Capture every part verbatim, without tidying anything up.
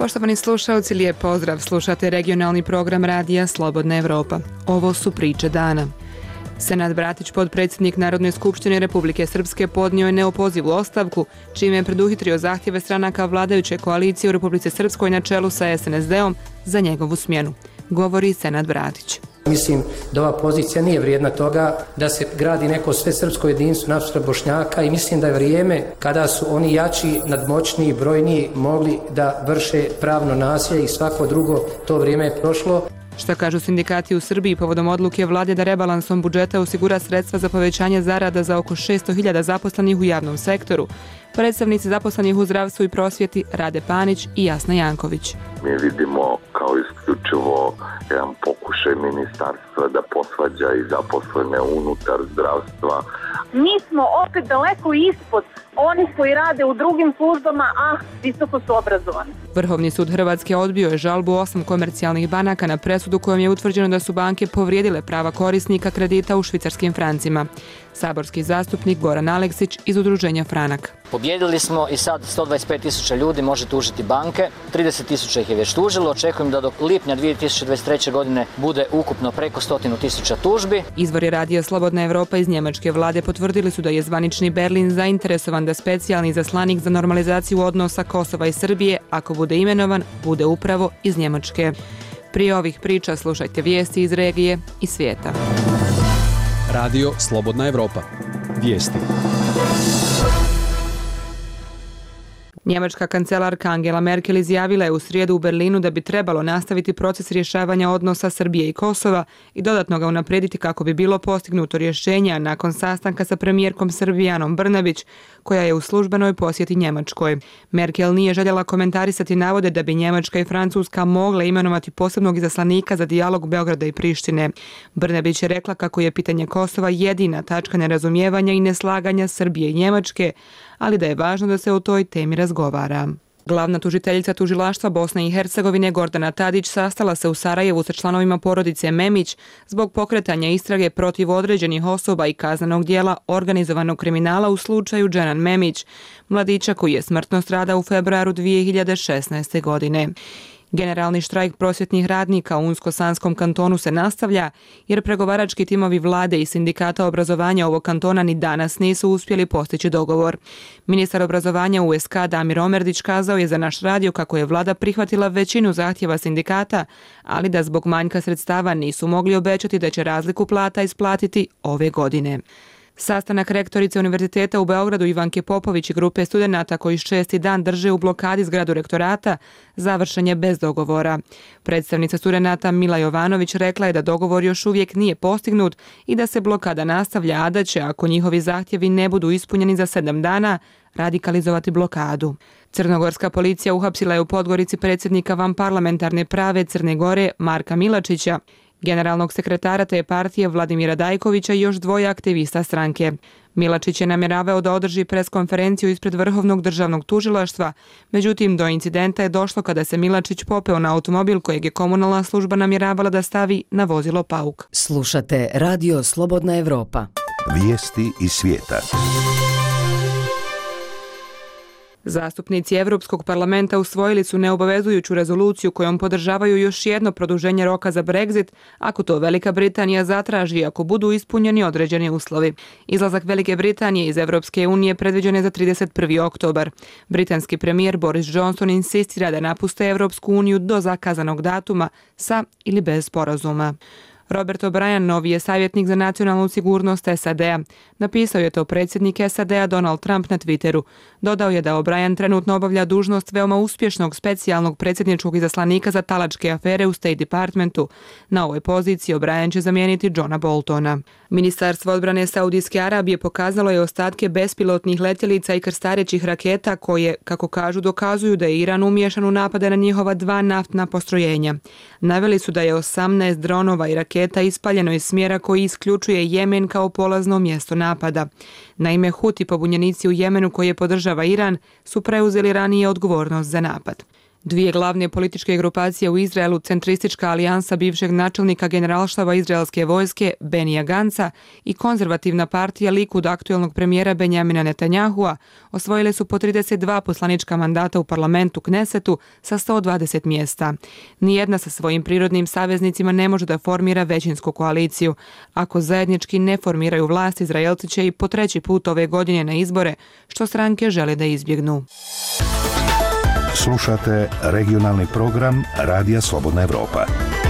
Poštovani slušalci, lijep pozdrav. Slušate regionalni program radija Slobodna Evropa. Ovo su priče dana. Senad Bratić, potpredsjednik Narodne skupštine Republike Srpske, podnio je neopozivu ostavku, čime je preduhitrio zahtjeve stranaka vladajuće koalicije u Republici Srpskoj na čelu sa es en es de-om za njegovu smjenu, govori Senad Bratić. Mislim da ova pozicija nije vrijedna toga da se gradi neko sve srpsko jedinstvo nasuprot Bošnjaka i mislim da je vrijeme kada su oni jači, nadmoćniji, brojniji mogli da vrše pravno nasilje i svako drugo, to vrijeme je prošlo. Šta kažu sindikati u Srbiji povodom odluke vlade da rebalansom budžeta osigura sredstva za povećanje zarada za oko šesto hiljada zaposlenih u javnom sektoru? Predstavnici zaposlenih u zdravstvu i prosvjeti Rade Panić i Jasna Janković. Mi vidimo kao isključivo jedan pokušaj ministarstva da posvađa i zaposlene unutar zdravstva. Mi smo opet daleko ispod onih koji rade u drugim službama, a visoko su obrazovani. Vrhovni sud Hrvatske odbio je žalbu osam komercijalnih banaka na presudu kojom je utvrđeno da su banke povrijedile prava korisnika kredita u švicarskim francima. Saborski zastupnik Goran Aleksić iz udruženja Franak. Pobjedili smo i sad sto dvadeset pet tisuća ljudi može tužiti banke, trideset tisuća ih je već tužilo, očekujem da do lipnja dvije tisuće dvadeset treće. godine bude ukupno preko stotinu tisuća tužbi. Izvor je radio Slobodna Evropa iz njemačke vlade potvrdili su da je zvanični Berlin zainteresovan da specijalni zaslanik za normalizaciju odnosa Kosova i Srbije, ako bude imenovan, bude upravo iz Njemačke. Prije ovih priča slušajte vijesti iz regije i svijeta. Radio Slobodna Evropa. Vijesti. Njemačka kancelarka Angela Merkel izjavila je u srijedu u Berlinu da bi trebalo nastaviti proces rješavanja odnosa Srbije i Kosova i dodatno ga unaprijediti kako bi bilo postignuto rješenja nakon sastanka sa premijerkom Srbije Anom Brnabić, koja je u službenoj posjeti Njemačkoj. Merkel nije željela komentarisati navode da bi Njemačka i Francuska mogle imenovati posebnog izaslanika za dijalog Beograda i Prištine. Brnabić je rekla kako je pitanje Kosova jedina tačka nerazumijevanja i neslaganja Srbije i Njemačke, ali da je važno da se o toj temi razgovara. Glavna tužiteljica tužilaštva Bosne i Hercegovine Gordana Tadić sastala se u Sarajevu sa članovima porodice Memić zbog pokretanja istrage protiv određenih osoba i kaznenog dijela organizovanog kriminala u slučaju Dženan Memić, mladića koji je smrtno stradao u februaru dvije hiljade šesnaeste. godine. Generalni štrajk prosvjetnih radnika u Unsko-Sanskom kantonu se nastavlja jer pregovarački timovi vlade i sindikata obrazovanja ovog kantona ni danas nisu uspjeli postići dogovor. Ministar obrazovanja U S K Damir Omerdić kazao je za naš radio kako je vlada prihvatila većinu zahtjeva sindikata, ali da zbog manjka sredstava nisu mogli obećati da će razliku plata isplatiti ove godine. Sastanak rektorice Univerziteta u Beogradu Ivanke Popović i grupe studenata koji šesti dan drže u blokadi zgradu rektorata završen je bez dogovora. Predstavnica studenata Mila Jovanović rekla je da dogovor još uvijek nije postignut i da se blokada nastavlja, a da će, ako njihovi zahtjevi ne budu ispunjeni za sedam dana, radikalizovati blokadu. Crnogorska policija uhapsila je u Podgorici predsjednika vanparlamentarne prave Crne Gore Marka Milačića, generalnog sekretara te partije Vladimira Dajkovića i još dvoje aktivista stranke. Milačić je namjeravao da održi preskonferenciju ispred Vrhovnog državnog tužilaštva, međutim do incidenta je došlo kada se Milačić popeo na automobil kojeg je komunalna služba namjeravala da stavi na vozilo Pauk. Slušate Radio Slobodna Evropa. Vijesti iz svijeta. Zastupnici Europskog parlamenta usvojili su neobavezujuću rezoluciju kojom podržavaju još jedno produženje roka za Brexit ako to Velika Britanija zatraži i ako budu ispunjeni određeni uslovi. Izlazak Velike Britanije iz Europske unije predviđen je za trideset prvi oktobar. Britanski premijer Boris Johnson insistira da napuste Europsku uniju do zakazanog datuma sa ili bez sporazuma. Robert O'Brien, novi je savjetnik za nacionalnu sigurnost S A D-a. Napisao je to predsjednik S A D-a Donald Trump na Twitteru. Dodao je da O'Brien trenutno obavlja dužnost veoma uspješnog specijalnog predsjedničkog izaslanika za talačke afere u State Departmentu. Na ovoj poziciji O'Brien će zamijeniti Johna Boltona. Ministarstvo odbrane Saudijske Arabije pokazalo je ostatke bespilotnih letjelica i krstarećih raketa koje, kako kažu, dokazuju da je Iran umiješan u napade na njihova dva naftna postrojenja. Naveli su da je osamnaest dronova i raketa ispaljeno iz smjera koji isključuje Jemen kao polazno mjesto napada. Naime, Huti, pobunjenici u Jemenu koje podržava Iran, su preuzeli ranije odgovornost za napad. Dvije glavne političke grupacije u Izraelu, centristička alijansa bivšeg načelnika generalštaba izraelske vojske Benija Ganca i konzervativna partija Likud aktuelnog premijera Benjamina Netanjahua, osvojile su po trideset dva poslanička mandata u parlamentu Knesetu sa sto dvadeset mjesta. Nijedna sa svojim prirodnim saveznicima ne može da formira većinsku koaliciju. Ako zajednički ne formiraju vlast, Izraelci će i po treći put ove godine na izbore, što stranke žele da izbjegnu. Slušate regionalni program Radija Slobodna Evropa.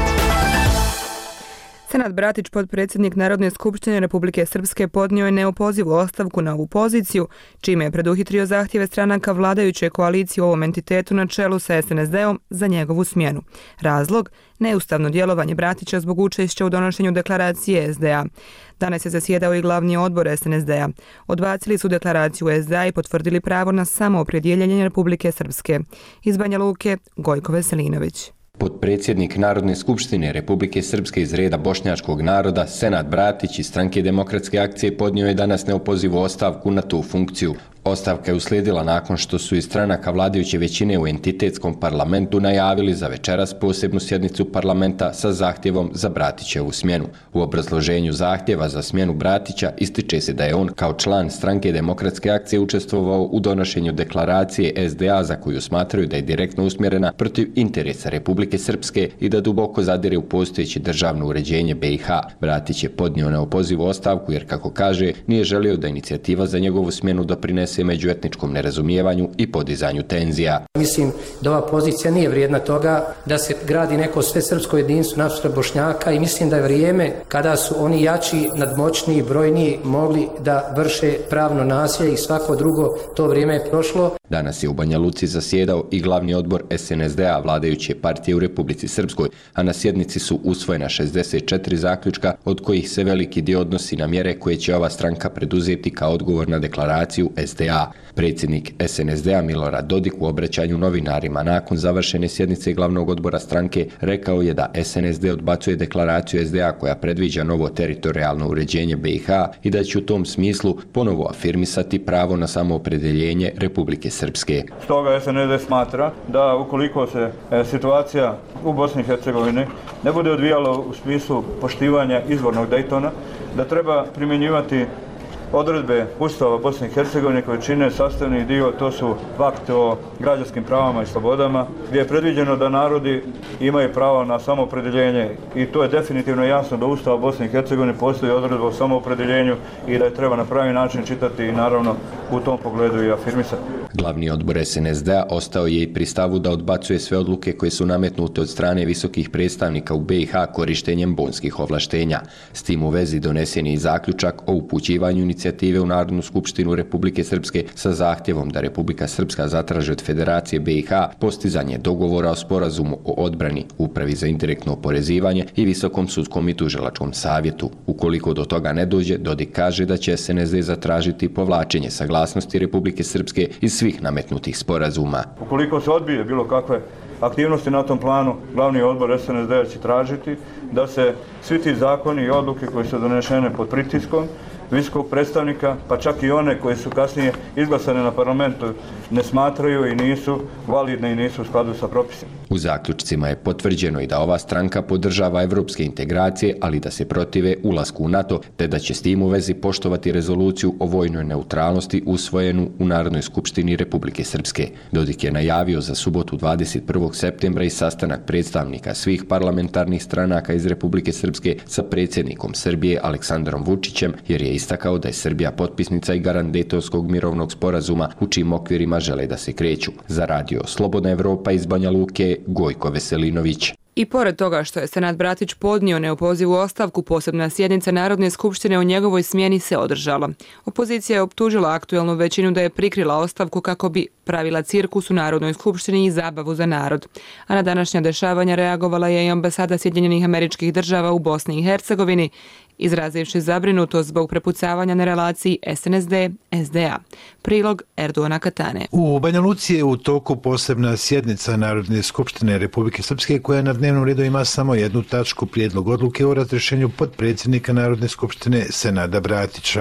Senad Bratić, potpredsjednik Narodne skupštine Republike Srpske, podnio je neopozivu ostavku na ovu poziciju, čime je preduhitrio zahtjeve stranaka vladajuće koalicije u ovom entitetu na čelu sa es en es de-om za njegovu smjenu. Razlog? Neustavno djelovanje Bratića zbog učešća u donošenju deklaracije es de a. Danas je zasjedao i glavni odbor es en es de-a. Odbacili su deklaraciju es de a i potvrdili pravo na samoopredjeljenje Republike Srpske. Iz Banja Luke, Gojko Veselinović. Potpredsjednik Narodne skupštine Republike Srpske iz reda bošnjačkog naroda, Senad Bratić iz stranke Demokratske akcije podnio je danas neopozivu ostavku na tu funkciju. Ostavka je uslijedila nakon što su iz stranaka vladajuće većine u entitetskom parlamentu najavili za večeras posebnu sjednicu parlamenta sa zahtjevom za Bratićevu smjenu. U obrazloženju zahtjeva za smjenu Bratića ističe se da je on kao član stranke Demokratske akcije učestvovao u donošenju deklaracije es de a za koju smatraju da je direktno usmjerena protiv interesa Republike Srpske i da duboko zadire u postojeće državno uređenje be i ha. Bratić je podnio neopozivu ostavku jer, kako kaže, nije želio da inicijativa za njegovu smjenu doprinese međuetničkom nerazumijevanju i podizanju tenzija. Mislim da ova pozicija nije vrijedna toga da se gradi neko svesrpsko jedinstvo nasuprot Bošnjaka i mislim da je vrijeme kada su oni jači, nadmoćniji, brojniji mogli da vrše pravno nasilje i svako drugo, to vrijeme je prošlo. Danas je u Banja Luci zasjedao i glavni odbor es en es de-a vladajuće partije u Republici Srpskoj, a na sjednici su usvojena šezdeset četiri zaključka, od kojih se veliki dio odnosi na mjere koje će ova stranka preduzeti kao odgovor na deklaraciju es de a. Predsjednik es en es de-a Milorad Dodik u obraćanju novinarima nakon završene sjednice glavnog odbora stranke rekao je da es en es de odbacuje deklaraciju es de a koja predviđa novo teritorijalno uređenje be i ha i da će u tom smislu ponovo afirmisati pravo na samoopredeljenje Republike Srpske. Stoga es en es de smatra da ukoliko se e, situacija u Bosni i Hercegovini ne bude odvijala u smislu poštivanja izvornog Daytona, da treba primjenjivati odredbe Ustava Bosne i Hercegovine koje čine sastavni dio, to su akt o građanskim pravama i slobodama, gdje je predviđeno da narodi imaju pravo na samoopredeljenje i to je definitivno jasno da Ustava Bosne i Hercegovine postoji odredba o samoopredeljenju i da je treba na pravi način čitati i naravno u tom pogledu i afirmisati. Glavni odbor es en es de-a ostao je i pri stavu da odbacuje sve odluke koje su nametnute od strane visokih predstavnika u be i ha korištenjem bonskih ovlaštenja. S tim u vezi donesen je i zaključak o upućivanju inicijative u Narodnu skupštinu Republike Srpske sa zahtjevom da Republika Srpska zatraži od Federacije be i ha postizanje dogovora o sporazumu o odbrani, Upravi za indirektno oporezivanje i Visokom sudskom i tužilačkom savjetu. Ukoliko do toga ne dođe, Dodik kaže da će es en es de zatražiti povlačenje saglasnosti Republike Srpske iz svih nametnutih sporazuma. Ukoliko se odbije bilo kakve aktivnosti na tom planu, glavni odbor es en es de će tražiti da se svi ti zakoni i odluke koje su donešene pod pritiskom visokog predstavnika, pa čak i one koje su kasnije izglasane na parlamentu, ne smatraju i nisu validne i nisu u skladu sa propisima. U zaključcima je potvrđeno i da ova stranka podržava evropske integracije, ali da se protive ulasku u NATO, te da će s tim u vezi poštovati rezoluciju o vojnoj neutralnosti usvojenu u Narodnoj skupštini Republike Srpske. Dodik je najavio za subotu dvadeset prvog septembra i sastanak predstavnika svih parlamentarnih stranaka iz Republike Srpske sa predsjednikom Srbije Aleksandrom Vučićem, jer je istakao da je Srbija potpisnica i garant Dejtonskog mirovnog sporazuma u čijim okvirima žele da se kreću. Za Radio Slobodna Evropa iz Banja Luke, Gojko Veselinović. I pored toga što je Senad Bratić podnio neopozivu ostavku, posebna sjednica Narodne skupštine o njegovoj smjeni se održala. Opozicija je optužila aktuelnu većinu da je prikrila ostavku kako bi pravila cirkus u Narodnoj skupštini i zabavu za narod. A na današnja dešavanja reagovala je i ambasada Sjedinjenih Američkih Država u Bosni i Hercegovini, izrazivši zabrinutost zbog prepucavanja na relaciji es en es de es de a. Prilog Erdoana Katane. U Banja Luci je u toku posebna sjednica Narodne skupštine Republike Srpske koja na dnevnom redu ima samo jednu tačku, prijedlog odluke o razrješenju potpredsjednika Narodne skupštine Senada Bratića.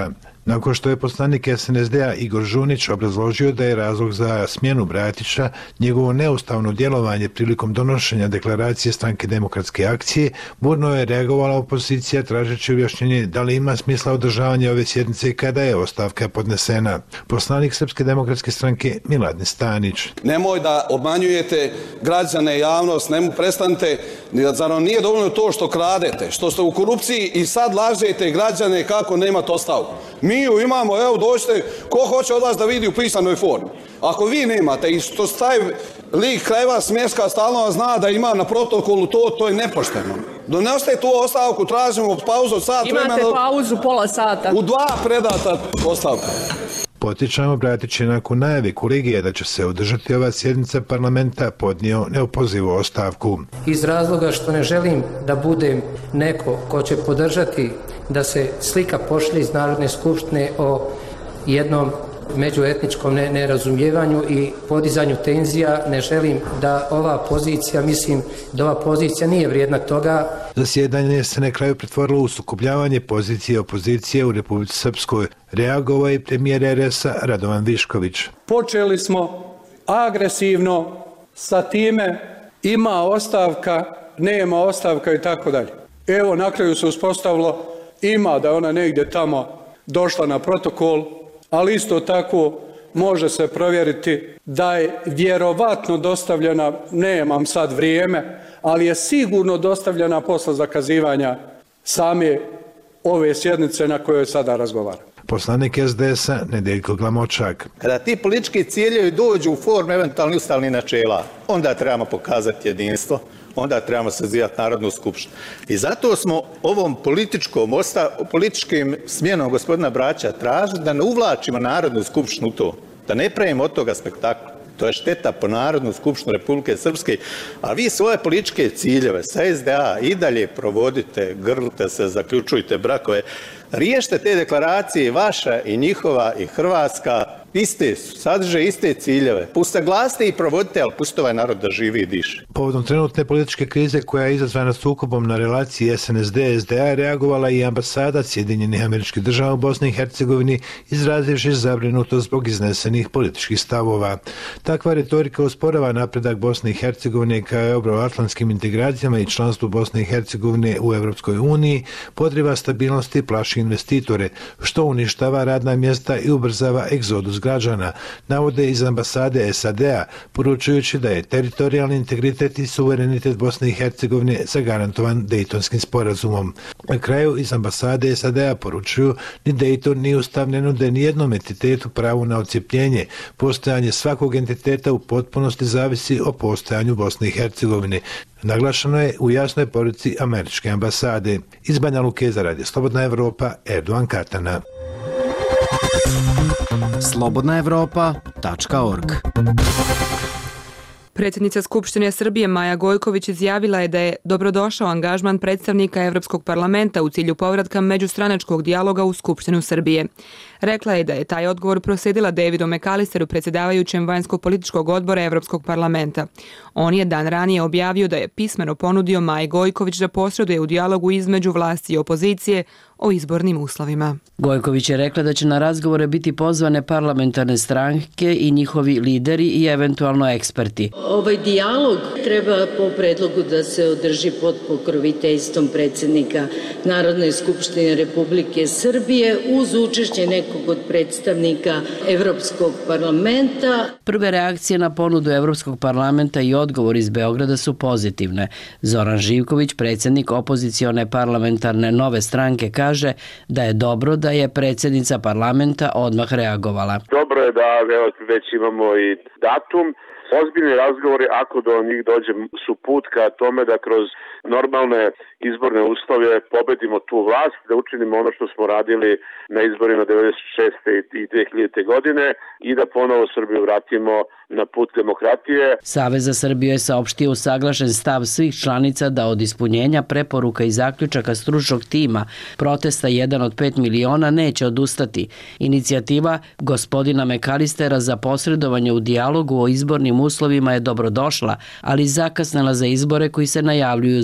Nakon što je poslanik S N S D-a Igor Žunić obrazložio da je razlog za smjenu Bratića njegovo neustavno djelovanje prilikom donošenja deklaracije Stranke demokratske akcije, burno je reagovala opozicija tražeći objašnjenje da li ima smisla održavanje ove sjednice kada je ostavka podnesena. Poslanik Srpske demokratske stranke Miladin Stanić. Nemoj da obmanjujete građane, javnost, nemo prestanite, zar vam nije dovoljno to što kradete, što ste u korupciji i sad lažete građane kako nemate ostavku. Mi ju imamo, evo dođite, ko hoće od vas da vidi u pisanoj formi. Ako vi nemate i što staje lik kraj vas smjeska, stalno zna da ima na protokolu to, to je nepošteno. Donesite tu ostavku, tražimo pauzu od sat vremena. Imate pauzu pola sata. U dva predata ostavka. Potičamo Bratić je nakon najave kolegija da će se održati ova sjednica parlamenta podnio neopozivu ostavku. Iz razloga što ne želim da budem neko ko će podržati da se slika pošli iz Narodne skupštine o jednom međuetničkom nerazumijevanju i podizanju tenzija, ne želim da ova pozicija, mislim da ova pozicija nije vrijedna toga. Zasjedanje se na kraju pretvorilo u sukobljavanje pozicije opozicije u Republici Srpskoj. Reagovao je premijer R S-a Radovan Višković. Počeli smo agresivno sa time ima ostavka, nema ostavka i tako dalje. Evo, na kraju se uspostavilo ima da ona negdje tamo došla na protokol, ali isto tako može se provjeriti da je vjerovatno dostavljena, nemam sad vrijeme, ali je sigurno dostavljena posle zakazivanja same ove sjednice na kojoj sada razgovaramo. Poslanik S D S-a Nedeljko Glamočak. Kada ti politički ciljevi dođu u formu eventualnih ustavnih načela, onda trebamo pokazati jedinstvo, onda trebamo sazivati Narodnu skupštinu. I zato smo ovom političkom, osta, političkim smjenom gospodina Bratića tražili da ne uvlačimo Narodnu skupštinu u to, da ne pravimo od toga spektakla. To je šteta po Narodnu skupštinu Republike Srpske, a vi svoje političke ciljeve sa S D A i dalje provodite, grlite se, zaključujte brakove, riješite te deklaracije, vaša i njihova i Hrvatska, iste su, sadrže iste ciljeve. Usaglasite i provodite, ali pustite ovaj narod da živi i diše. Povodom trenutne političke krize koja je izazvana sukobom na relaciji S N S D S D A reagovala i ambasada Sjedinjenih Američkih Država u Bosni i Hercegovini, izrazivši zabrinutost zbog iznesenih političkih stavova. Takva retorika usporava napredak Bosne i Hercegovine kao euroatlantskim integracijama i članstvu Bosne i Hercegovine u Europskoj uniji, podriva stabilnosti i plaši investitore, što uništava radna mjesta i ubrzava egzodus građana, navode iz ambasade S A D-a, poručujući da je teritorijalni integritet i suverenitet Bosne i Hercegovine zagarantovan Dejtonskim sporazumom. Na kraju iz ambasade S A D-a poručuju ni Dejton ni Ustav ne nude nijednom entitetu pravu na odcijepljenje. Postojanje svakog entiteta u potpunosti zavisi o postojanju Bosne i Hercegovine. Naglašeno je u jasnoj poruci američke ambasade. Iz Banja Luke za Radio Slobodna Evropa, Erdogan Katana. slobodna evropa tačka org. Predsjednica Skupštine Srbije Maja Gojković izjavila je da je dobrodošao angažman predstavnika Evropskog parlamenta u cilju povratka međustranačkog dijaloga u Skupštinu Srbije. Rekla je da je taj odgovor proslijedila Davidu McAllisteru, predsjedavajućem vanjsko-političkog odbora Evropskog parlamenta. On je dan ranije objavio da je pismeno ponudio Maji Gojković da posreduje u dijalogu između vlasti i opozicije o izbornim uslovima. Gojković je rekla da će na razgovore biti pozvane parlamentarne stranke i njihovi lideri i eventualno eksperti. Ovaj dijalog treba po predlogu da se održi pod pokroviteljstvom predsjednika Narodne skupštine Republike Srbije uz učešće nekog od predstavnika Evropskog parlamenta. Prve reakcije na ponudu Evropskog parlamenta i odgovor iz Beograda su pozitivne. Zoran Živković, predsjednik opozicione parlamentarne Nove stranke, kaže da je dobro da je predsjednica parlamenta odmah reagovala. Dobro je da evo, već imamo i datum. Ozbiljni razgovori, ako do njih dođe, su put ka tome da kroz normalne izborne uslove pobedimo tu vlast, da učinimo ono što smo radili na izborima devedeset šeste i dve hiljadite godine i da ponovo Srbiju vratimo na put demokratije. Savez za Srbiju je saopštio usaglašen stav svih članica da od ispunjenja preporuka i zaključaka stručnog tima protesta jedan od pet miliona neće odustati. Inicijativa gospodina McAllistera za posredovanje u dijalogu o izbornim uslovima je dobrodošla, ali zakasnela za izbore koji se najavljuju za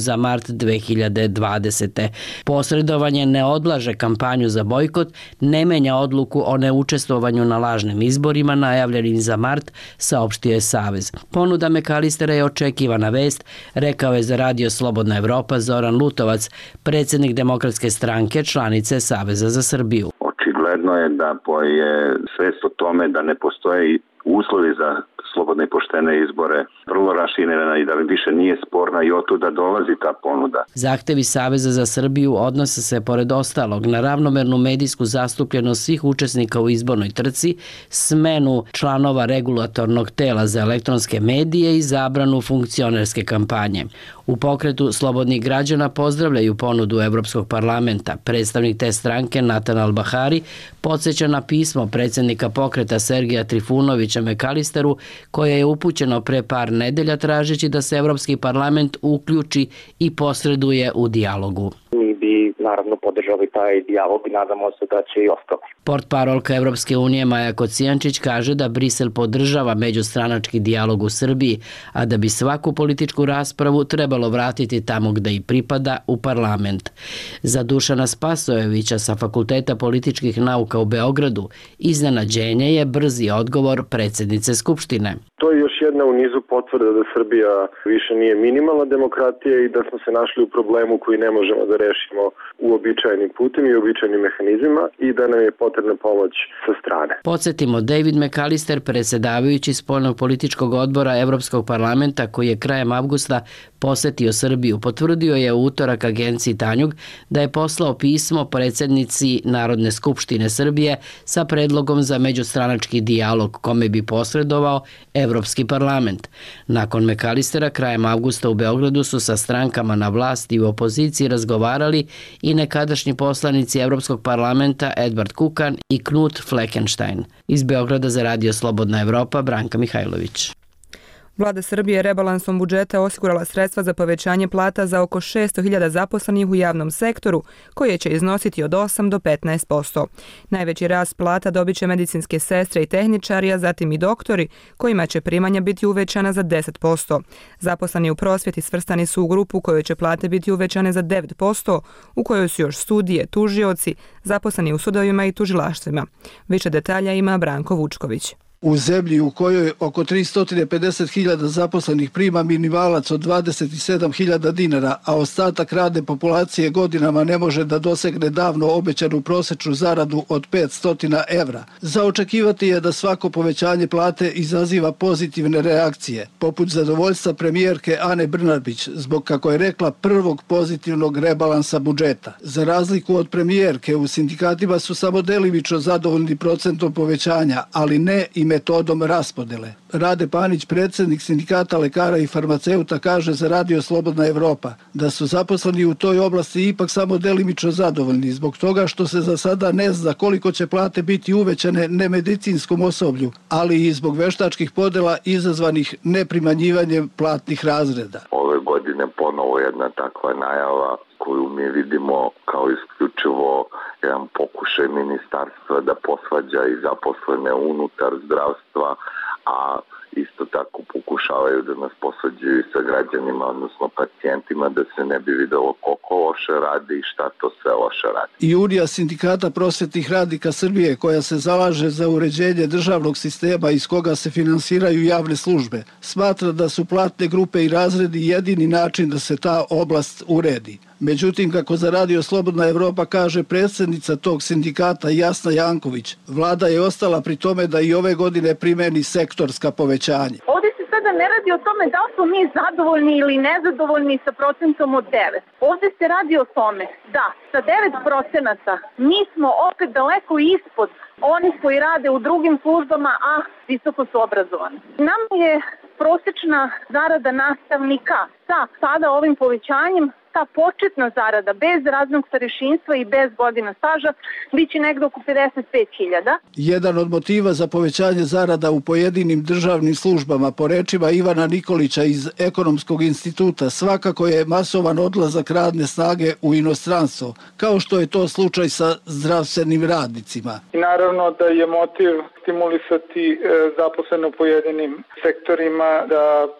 za mart dve hiljade dvadesete. Posredovanje ne odlaže kampanju za bojkot, ne menja odluku o neučestvovanju na lažnim izborima najavljenim za mart, saopštio je Savez. Ponuda McAllistera je očekivana vest, rekao je za Radio Slobodna Evropa Zoran Lutovac, predsjednik Demokratske stranke, članice Saveza za Srbiju. Očigledno je da je svest o tome da ne postoje uslovi za slobodne i poštene izbore vrlo raširena i da više nije sporna i otuda dolazi ta ponuda. Zahtevi Saveza za Srbiju odnose se pored ostalog na ravnomernu medijsku zastupljenost svih učesnika u izbornoj trci, smenu članova regulatornog tela za elektronske medije i zabranu funkcionerske kampanje. U pokretu Slobodnih građana pozdravljaju ponudu Evropskog parlamenta. Predstavnik te stranke Natan Albahari podsjeća na pismo predsjednika pokreta Sergeja Trifunovića McAllisteru koje je upućeno pre par nedelja tražeći da se Evropski parlament uključi i posreduje u dijalogu. Mi bi naravno podržali taj dijalog i nadamo se da će i ostati. Portparolka Evropske unije Maja Kocijančić kaže da Brisel podržava međustranački dijalog u Srbiji, a da bi svaku političku raspravu trebalo vratiti tamo gde i pripada, u parlament. Za Dušana Spasojevića sa Fakulteta političkih nauka u Beogradu iznenađenje je brzi odgovor predsjednice Skupštine. To je još jedna u nizu potvrda da Srbija više nije minimalna demokratija i da smo se našli u problemu koji ne možemo da rešimo uobičajenim putem i uobičajenim mehanizmima i da nam je potrebna pomoć sa strane. Podsjetimo, David McAllister, predsjedavajući spoljnog političkog odbora Evropskog parlamenta koji je krajem avgusta posetio Srbiju, potvrdio je u utorak agenciji Tanjug da je poslao pismo predsjednici Narodne skupštine Srbije sa predlogom za međustranački dijalog kome bi posredovao Evropski parlament. Nakon McAllistera krajem avgusta u Beogradu su sa strankama na vlasti i u opoziciji razgovarali i nekadašnji poslanici Evropskog parlamenta Edvard Kukan i Knut Fleckenstein. Iz Beograda za Radio Slobodna Evropa, Branka Mihajlović. Vlada Srbije je rebalansom budžeta osigurala sredstva za povećanje plata za oko šesto hiljada zaposlenih u javnom sektoru, koje će iznositi od osam do petnaest posto. Najveći rast plata dobit će medicinske sestre i tehničari, a zatim i doktori, kojima će primanja biti uvećana za deset posto. Zaposleni u prosvjeti svrstani su u grupu u kojoj će plate biti uvećane za devet posto, u kojoj su još sudije, tužioci, zaposleni u sudovima i tužilaštvima. Više detalja ima Branko Vučković. U zemlji u kojoj oko tristo pedeset hiljada zaposlenih prima minimalac od dvadeset sedam hiljada dinara, a ostatak radne populacije godinama ne može da dosegne davno obećanu prosečnu zaradu od petsto evra. Za očekivati je da svako povećanje plate izaziva pozitivne reakcije, poput zadovoljstva premijerke Ane Brnabić, zbog, kako je rekla, prvog pozitivnog rebalansa budžeta. Za razliku od premijerke, u sindikatima su samo delimično zadovoljni procentom povećanja, ali ne i metodom raspodele. Rade Panić, predsjednik sindikata lekara i farmaceuta, kaže za Radio Slobodna Evropa da su zaposleni u toj oblasti ipak samo delimično zadovoljni zbog toga što se za sada ne zna koliko će plate biti uvećane nemedicinskom osoblju, ali i zbog veštačkih podela izazvanih neprimanjivanjem platnih razreda. Ove godine ponovo jedna takva najava koju mi vidimo kao isključivo jedan pokušaj ministarstva da posvađa i zaposlene unutar zdravstva, a isto tako pokušavaju da nas posvađaju i sa građanima, odnosno pacijentima, da se ne bi videlo koliko loše radi i šta to sve loše radi. I Unija sindikata prosvetnih radnika Srbije, koja se zalaže za uređenje državnog sistema iz koga se finansiraju javne službe, smatra da su platne grupe i razredi jedini način da se ta oblast uredi. Međutim, kako za Radio Slobodna Evropa kaže predsjednica tog sindikata Jasna Janković, vlada je ostala pri tome da i ove godine primeni sektorska povećanja. Ovdje se sada ne radi o tome da li smo mi zadovoljni ili nezadovoljni sa procentom od devet. Ovdje se radi o tome da sa devet procenata mi smo opet daleko ispod onih koji rade u drugim službama, a visoko su obrazovani. Nam je prosječna zarada nastavnika sa sada ovim povećanjem, ta početna zarada bez radnog starešinstva i bez godina staža biće negdje oko pedeset pet hiljada. Jedan od motiva za povećanje zarada u pojedinim državnim službama, po rečima Ivana Nikolića iz Ekonomskog instituta, svakako je masovan odlazak radne snage u inostranstvo, kao što je to slučaj sa zdravstvenim radnicima. I naravno da je motiv stimulisati zaposlene u pojedinim sektorima da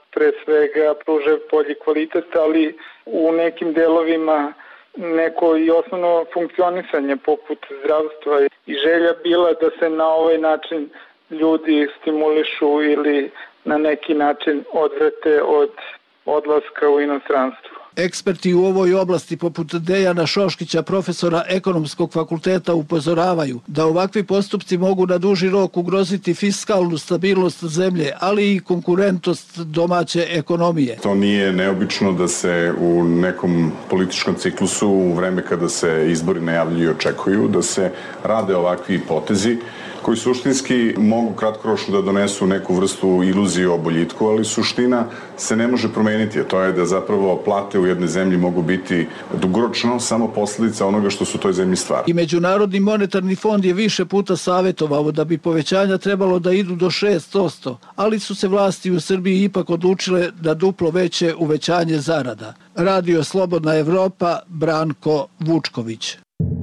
pre svega pruže bolji kvalitet, ali u nekim delovima neko i osnovno funkcionisanje poput zdravstva i želja bila da se na ovaj način ljudi stimulišu ili na neki način odvrate od odlaska u inostranstvo. Eksperti u ovoj oblasti poput Dejana Šoškića, profesora Ekonomskog fakulteta, upozoravaju da ovakvi postupci mogu na duži rok ugroziti fiskalnu stabilnost zemlje, ali i konkurentnost domaće ekonomije. To nije neobično da se u nekom političkom ciklusu, u vreme kada se izbori najavljuju i očekuju, da se rade ovakvi potezi koji suštinski mogu kratkoročno da donesu neku vrstu iluzije o boljitku, ali suština se ne može promeniti, a to je da zapravo plate u jednoj zemlji mogu biti dugoročno samo posljedica onoga što su toj zemlji stvari. I Međunarodni monetarni fond je više puta savjetovao da bi povećanja trebalo da idu do šest posto, ali su se vlasti u Srbiji ipak odlučile da duplo veće uvećanje zarada. Radio Slobodna Evropa, Branko Vučković.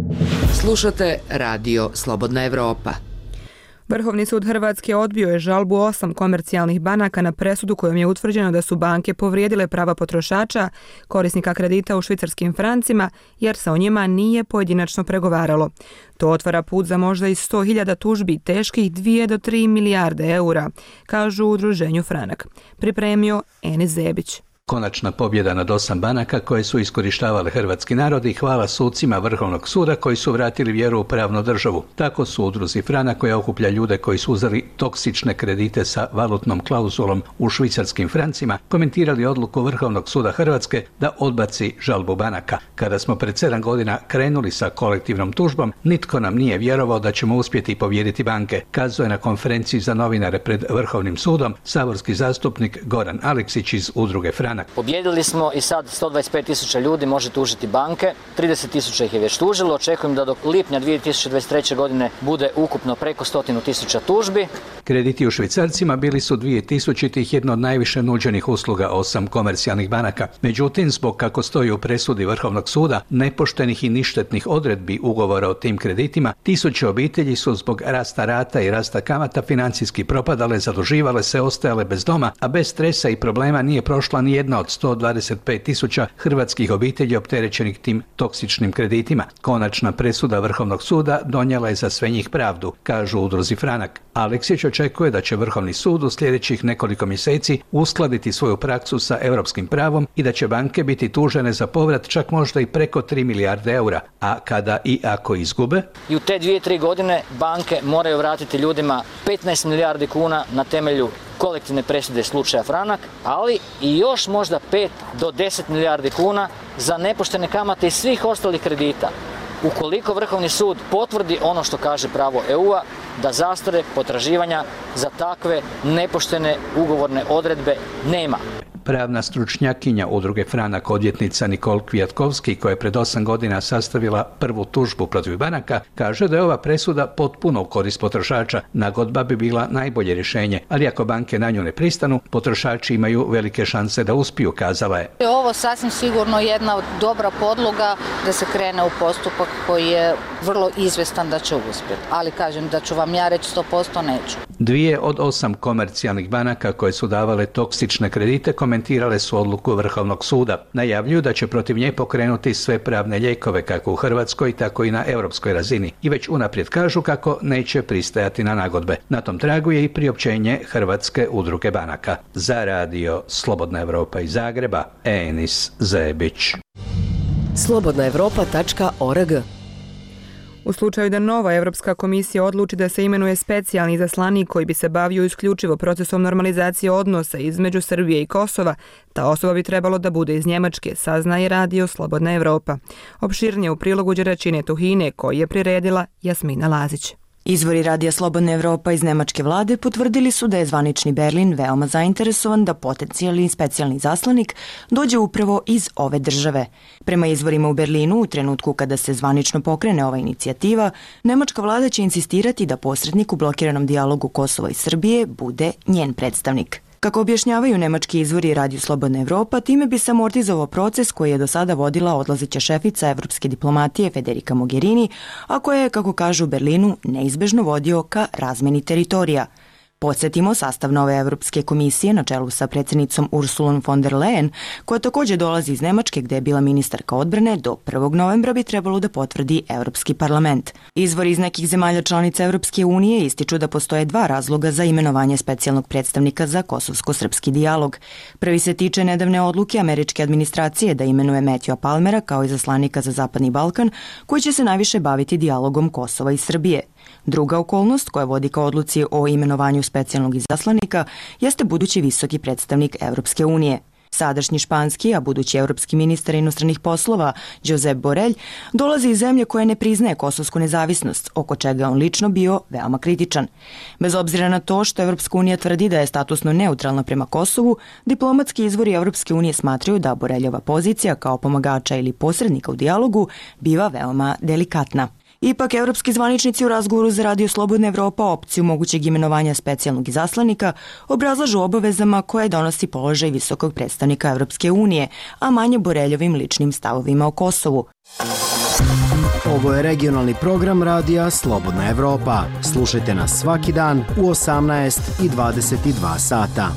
Slušate Radio Slobodna Evropa. Vrhovni sud Hrvatske odbio je žalbu osam komercijalnih banaka na presudu kojom je utvrđeno da su banke povrijedile prava potrošača, korisnika kredita u švicarskim francima, jer se o njima nije pojedinačno pregovaralo. To otvara put za možda i sto hiljada tužbi teških dvije do tri milijarde eura, kažu u udruženju Franak. Pripremio Enis Zebić. Konačna pobjeda nad osam banaka koje su iskorištavale hrvatski narod i hvala sucima Vrhovnog suda koji su vratili vjeru u pravnu državu. Tako su udruzi Franak koja okuplja ljude koji su uzeli toksične kredite sa valutnom klauzulom u švicarskim francima komentirali odluku Vrhovnog suda Hrvatske da odbaci žalbu banaka. Kada smo pred sedam godina krenuli sa kolektivnom tužbom, nitko nam nije vjerovao da ćemo uspjeti pobijediti banke, kazao je na konferenciji za novinare pred Vrhovnim sudom saborski zastupnik Goran Aleksić iz udruge Franak. Pobjedili smo i sad sto dvadeset pet tisuća ljudi može tužiti banke, trideset tisuća ih je već tužilo, očekujem da do lipnja dvije tisuće dvadeset treće. godine bude ukupno preko stotinu tisuća tužbi. Krediti u švicarcima bili su dvije tisućitih jedno od najviše nuđenih usluga osam komercijalnih banaka. Međutim, zbog kako stoji u presudi Vrhovnog suda, nepoštenih i ništetnih odredbi ugovora o tim kreditima, tisuće obitelji su zbog rasta rata i rasta kamata financijski propadale, zaduživale se, ostajale bez doma, a bez stresa i problema nije prošla ni jedna od sto dvadeset pet tisuća hrvatskih obitelji opterećenih tim toksičnim kreditima. Konačna presuda Vrhovnog suda donijela je za sve njih pravdu, kažu udruzi Franak. Aleksić očekuje da će Vrhovni sud u sljedećih nekoliko mjeseci uskladiti svoju praksu sa europskim pravom i da će banke biti tužene za povrat čak možda i preko tri milijarde eura, a kada i ako izgube? I u te dvije, tri godine banke moraju vratiti ljudima petnaest milijardi kuna na temelju kolektivne presude slučaja Franak, ali i još možda pet do deset milijardi kuna za nepoštene kamate i svih ostalih kredita. Ukoliko Vrhovni sud potvrdi ono što kaže pravo E U-a, da zastare potraživanja za takve nepoštene ugovorne odredbe nema. Pravna stručnjakinja udruge Franak, odvjetnica Nikol Kvjatkovski, koja je pred osam godina sastavila prvu tužbu protiv banaka, kaže da je ova presuda potpuno u korist potrošača. Nagodba bi bila najbolje rješenje, ali ako banke na nju ne pristanu, potrošači imaju velike šanse da uspiju, kazala je. Ovo sasvim sigurno jedna dobra podloga da se krene u postupak koji je vrlo izvjestan da će uspjeti. Ali kažem da ću vam ja reći sto posto neću. Dvije od osam komercijalnih banaka koje su davale toksične kredite komentirale su odluku Vrhovnog suda. Najavljuju da će protiv nje pokrenuti sve pravne lijekove kako u Hrvatskoj, tako i na europskoj razini. I već unaprijed kažu kako neće pristajati na nagodbe. Na tom tragu je i priopćenje Hrvatske udruge banaka. Za radio Slobodna Evropa iz Zagreba, Enis Zebić. slobodna evropa tačka org. U slučaju da nova Europska komisija odluči da se imenuje specijalni izaslanik koji bi se bavio isključivo procesom normalizacije odnosa između Srbije i Kosova, ta osoba bi trebalo da bude iz Njemačke, saznaje radio Slobodna Evropa. Opširnije u prilogu Đeračine Tuhine koji je priredila Jasmina Lazić. Izvori Radija Slobodna Evropa iz nemačke vlade potvrdili su da je zvanični Berlin veoma zainteresovan da potencijalni specijalni zaslanik dođe upravo iz ove države. Prema izvorima u Berlinu, u trenutku kada se zvanično pokrene ova inicijativa, nemačka vlada će insistirati da posrednik u blokiranom dijalogu Kosova i Srbije bude njen predstavnik. Kako objašnjavaju nemački izvori Radio Slobodna Evropa, time bi se amortizovao proces koji je do sada vodila odlazeća šefica evropske diplomatije Federica Mogherini, a koja je, kako kažu u Berlinu, neizbežno vodio ka razmeni teritorija. Podsjetimo, sastav nove Evropske komisije na čelu sa predsjednicom Ursulom von der Leyen, koja također dolazi iz Nemačke gdje je bila ministarka odbrane, do prvog novembra bi trebalo da potvrdi Evropski parlament. Izvori iz nekih zemalja članica Evropske unije ističu da postoje dva razloga za imenovanje specijalnog predstavnika za kosovsko-srpski dijalog. Prvi se tiče nedavne odluke američke administracije da imenuje Matthewa Palmera kao izaslanika za Zapadni Balkan, koji će se najviše baviti dijalogom Kosova i Srbije. Druga okolnost koja vodi ka odluci o imenovanju specijalnog izaslanika jeste budući visoki predstavnik Evropske unije. Sadašnji španski, a budući evropski ministar inostranih poslova, Josep Borrell, dolazi iz zemlje koja ne priznaje kosovsku nezavisnost, oko čega je on lično bio veoma kritičan. Bez obzira na to što Evropska unija tvrdi da je statusno neutralna prema Kosovu, diplomatski izvori Evropske unije smatraju da Borreljova pozicija kao pomagača ili posrednika u dijalogu biva veoma delikatna. Ipak, evropski zvaničnici u razgovoru za Radio Slobodna Evropa opciju mogućeg imenovanja specijalnog izaslanika obrazlažu obavezama koje donosi položaj visokog predstavnika Evropske unije, a manje Borreljovim ličnim stavovima o Kosovu. Ovo je regionalni program Radija Slobodna Evropa. Slušajte nas svaki dan u osamnaest i dvadeset dva sata.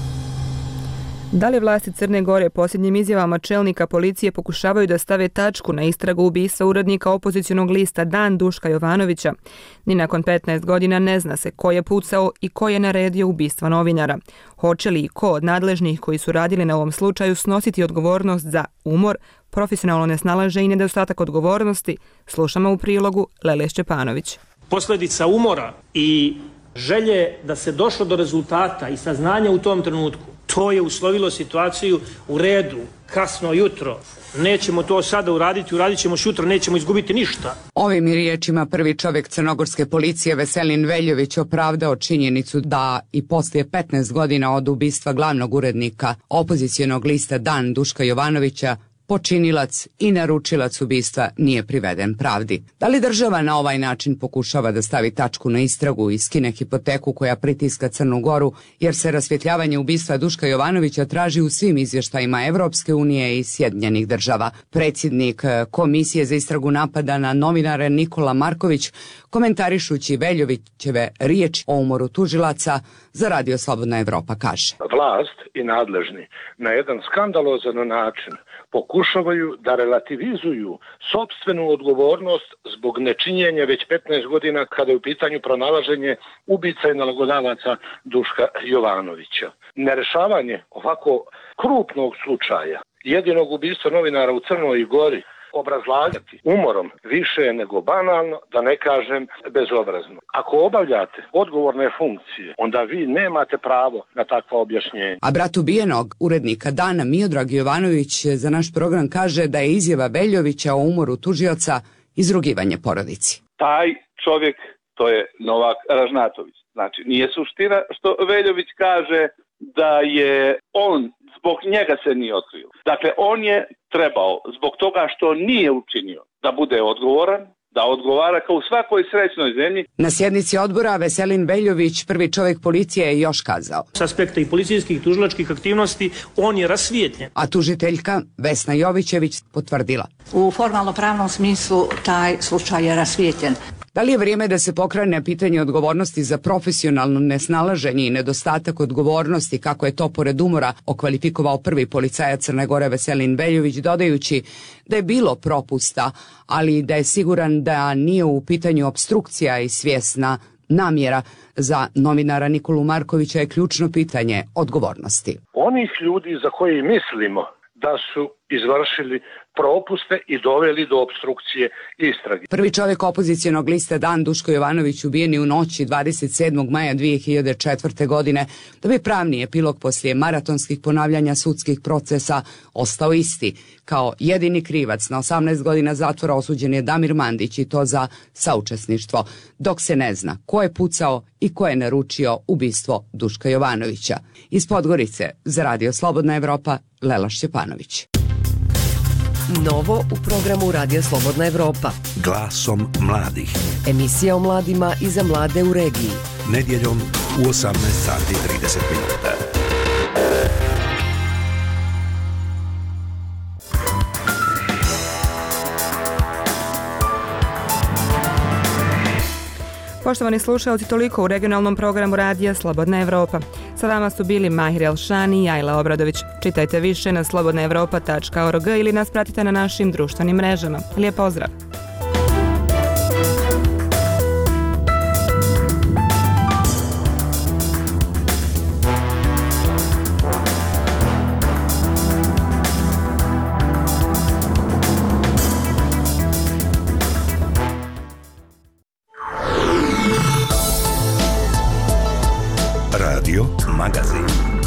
Da li vlasti Crne Gore posljednjim izjavama čelnika policije pokušavaju da stave tačku na istragu ubistva urednika opozicionog lista Dan Duška Jovanovića? Ni nakon petnaest godina ne zna se ko je pucao i ko je naredio ubistva novinara. Hoće li i ko od nadležnih koji su radili na ovom slučaju snositi odgovornost za umor, profesionalno nesnalaženje i nedostatak odgovornosti? Slušamo u prilogu Lele Šćepanović. Posljedica umora i želje da se došlo do rezultata i saznanja u tom trenutku, to je uslovilo situaciju u redu, kasno jutro. Nećemo to sada uraditi, uradit ćemo sutra, nećemo izgubiti ništa. Ovim riječima prvi čovjek crnogorske policije Veselin Veljović opravdao činjenicu da i poslije petnaest godina od ubistva glavnog urednika opozicionog lista Dan Duška Jovanovića počinilac i naručilac ubistva nije priveden pravdi. Da li država na ovaj način pokušava da stavi tačku na istragu i skine hipoteku koja pritiska Crnu Goru, jer se rasvjetljavanje ubistva Duška Jovanovića traži u svim izvještajima Evropske unije i Sjedinjenih država? Predsjednik Komisije za istragu napada na novinare Nikola Marković, komentarišući Veljovićeve riječi o umoru tužilaca za Radio Slobodna Evropa, kaže: Vlast i nadležni na jedan skandalozan način pokušavaju da relativizuju sopstvenu odgovornost zbog nečinjenja već petnaest godina kada je u pitanju pronalaženje ubica i nalogodavaca Duška Jovanovića. Nerešavanje ovako krupnog slučaja, jedinog ubistva novinara u Crnoj Gori, obrazlagati umorom više je nego banalno, da ne kažem bezobrazno. Ako obavljate odgovorne funkcije, onda vi nemate pravo na takva objašnjenja. A brat ubijenog urednika Dana, Miodrag Jovanović, za naš program kaže da je izjava Veljovića o umoru tužioca izrugivanje porodici. Taj čovjek, to je Novak Ražnatović. Znači, nije suština što Veljović kaže da je on, zbog njega se nije otkrio. Dakle, on je trebao, zbog toga što nije učinio, da bude odgovoran, da odgovara kao u svakoj srećnoj zemlji. Na sjednici odbora Veselin Veljović, prvi čovjek policije, je još kazao: S aspekta i policijskih i tužilačkih aktivnosti on je rasvijetljen. A tužiteljka Vesna Jovićević potvrdila: U formalno-pravnom smislu taj slučaj je rasvijetljen. Da li je vrijeme da se pokrene pitanje odgovornosti za profesionalno nesnalaženje i nedostatak odgovornosti, kako je to pored umora okvalifikovao prvi policajac Crne Gore Veselin Veljović, dodajući da je bilo propusta, ali da je siguran da nije u pitanju opstrukcija i svjesna namjera? Za novinara Nikolu Markovića je ključno pitanje odgovornosti. Onih ljudi za koji mislimo da su izvršili propuste i doveli do opstrukcije istrage. Prvi čovjek opozicionog lista Dan Duško Jovanović ubijen je u noći dvadeset sedmog maja dvije hiljade četvrte. godine, da bi pravni epilog poslije maratonskih ponavljanja sudskih procesa ostao isti. Kao jedini krivac na osamnaest godina zatvora osuđen je Damir Mandić, i to za saučesništvo, dok se ne zna ko je pucao i ko je naručio ubistvo Duška Jovanovića. Iz Podgorice za Radio Slobodna Evropa, Lela Šćepanović. Novo u programu Radio Slobodna Evropa. Glasom mladih. Emisija o mladima i za mlade u regiji. Nedjeljom u osamnaest sati i trideset minuta. Poštovani slušalci, toliko u regionalnom programu radija Slobodna Evropa. Sa vama su bili Mahir Elšani i Ajla Obradović. Čitajte više na slobodna evropa tačka org ili nas pratite na našim društvenim mrežama. Lijep pozdrav! Radio Magazin.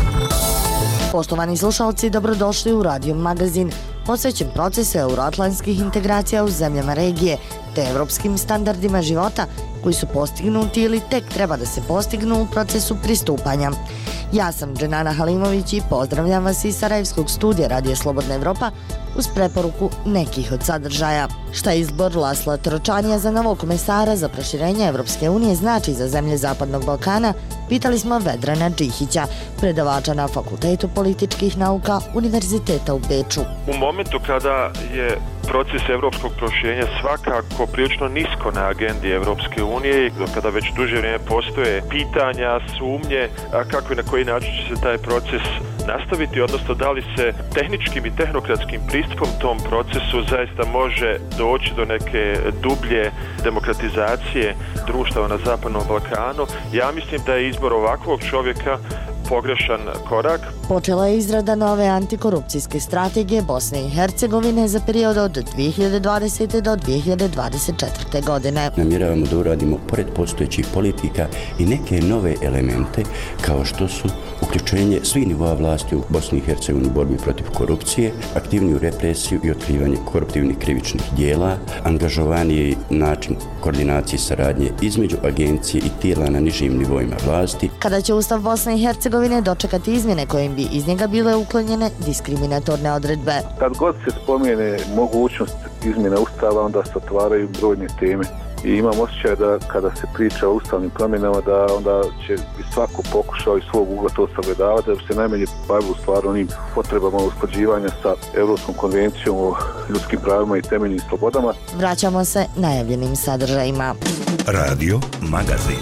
Poštovani slušalci, dobrodošli u Radio Magazin, posvećen procesu euroatlantskih integracija u zemljama regije te evropskim standardima života koji su postignuti ili tek treba da se postignu u procesu pristupanja. Ja sam Dženana Halimović i pozdravljam vas iz Sarajevskog studija Radija Slobodna Evropa uz preporuku nekih od sadržaja. Šta izbor Lasla Tročanija za novog komesara za proširenje Evropske unije znači za zemlje Zapadnog Balkana, pitali smo Vedrana Džihića, predavača na Fakultetu političkih nauka Univerziteta u Beču. U momentu kada je proces evropskog proširenja svakako prilično nisko na agendi Evropske unije, kada već duže vrijeme postoje pitanja, sumnje, a kako i na koji način će se taj proces nastaviti, odnosno da li se tehničkim i tehnokratskim pristupom tom procesu zaista može doći do neke dublje demokratizacije društava na Zapadnom Balkanu. Ja mislim da je izbor ovakvog čovjeka pogrešan korak. Počela je izrada nove antikorupcijske strategije Bosne i Hercegovine za period od dvije hiljade dvadesete do dvije hiljade dvadeset četvrte. godine. Namjeravamo da uradimo pored postojećih politika i neke nove elemente kao što su uključenje svih nivoa vlasti u Bosni i Hercegovini u borbi protiv korupcije, aktivniju represiju i otkrivanje koruptivnih krivičnih dijela, angažovaniji način koordinacije saradnje između agencije i tijela na nižim nivoima vlasti. Kada će Ustav Bosne i Hercegovine dočekati izmjene kojim bi iz njega bile uklonjene diskriminatorne odredbe. Kad god se spomene mogućnost izmjena Ustava, onda se otvaraju brojne teme. I imam osjećaj da kada se priča o ustavnim promjenama, da onda će svako pokušao iz svog ugla to sagledavati, da bi se najmanje bavilo u stvari onim potrebama usklađivanja sa Europskom konvencijom o ljudskim pravima i temeljnim slobodama. Vraćamo se najavljenim sadržajima. Radio Magazin.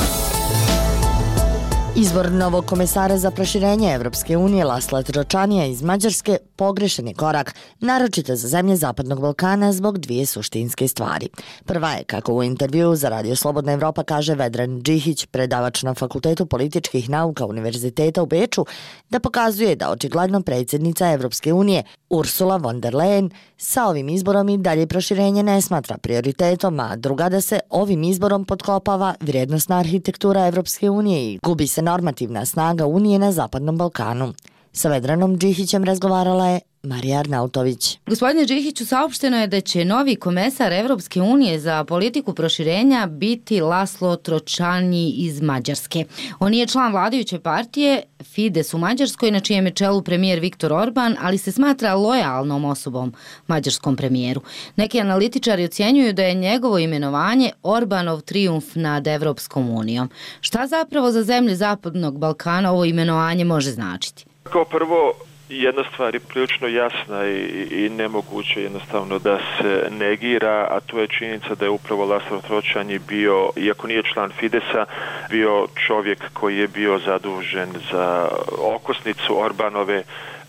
Izbor novog komesara za proširenje Evropske unije Lasla Tročanija iz Mađarske pogrešan je korak, naročito za zemlje Zapadnog Balkana zbog dvije suštinske stvari. Prva je, kako u intervjuu za Radio Slobodna Evropa kaže Vedran Džihić, predavač na Fakultetu političkih nauka Univerziteta u Beču, da pokazuje da očigledno predsjednica Evropske unije Ursula von der Leyen sa ovim izborom i dalje proširenje ne smatra prioritetom, a druga da se ovim izborom potkopava vrijednosna arhitektura Evropske unije i gubi se normativna snaga Unije na Zapadnom Balkanu. Sa Vedranom Džihićem razgovarala je Marija Arnautović. Gospodine Džihiću, saopšteno je da će novi komesar Evropske unije za politiku proširenja biti Laslo Tročani iz Mađarske. On je član vladajuće partije Fides u Mađarskoj, na čijem je čelu premijer Viktor Orban, ali se smatra lojalnom osobom mađarskom premijeru. Neki analitičari ocjenjuju da je njegovo imenovanje Orbanov trijumf nad Evropskom unijom. Šta zapravo za zemlje Zapadnog Balkana ovo imenovanje može značiti? Kao prvo, jedna stvar je prilično jasna i, i nemoguće jednostavno da se negira, a to je činjenica da je upravo Laslo Tročanji bio, iako nije član Fidesa, bio čovjek koji je bio zadužen za okosnicu Orbanove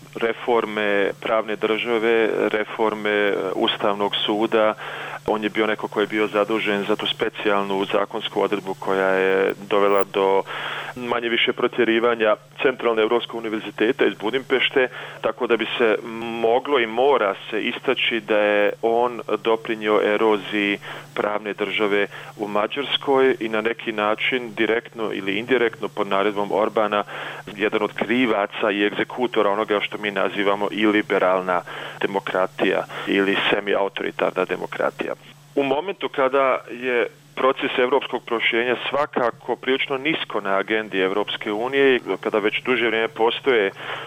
reforme pravne države, reforme Ustavnog suda. On je bio neko koji je bio zadužen za tu specijalnu zakonsku odredbu koja je dovela do manje više protjerivanja Centralne Evropskog univerziteta iz Budimpešte, tako da bi se moglo i mora se istaći da je on doprinio eroziji pravne države u Mađarskoj i na neki način direktno ili indirektno pod naredbom Orbana jedan od krivaca i egzekutora onoga što mi nazivamo i liberalna demokratija ili semi-autoritarna demokratija. U momentu kada je proces evropskog proširenja svakako prilično nisko na agendi Evropske unije, kada već duže vrijeme postoje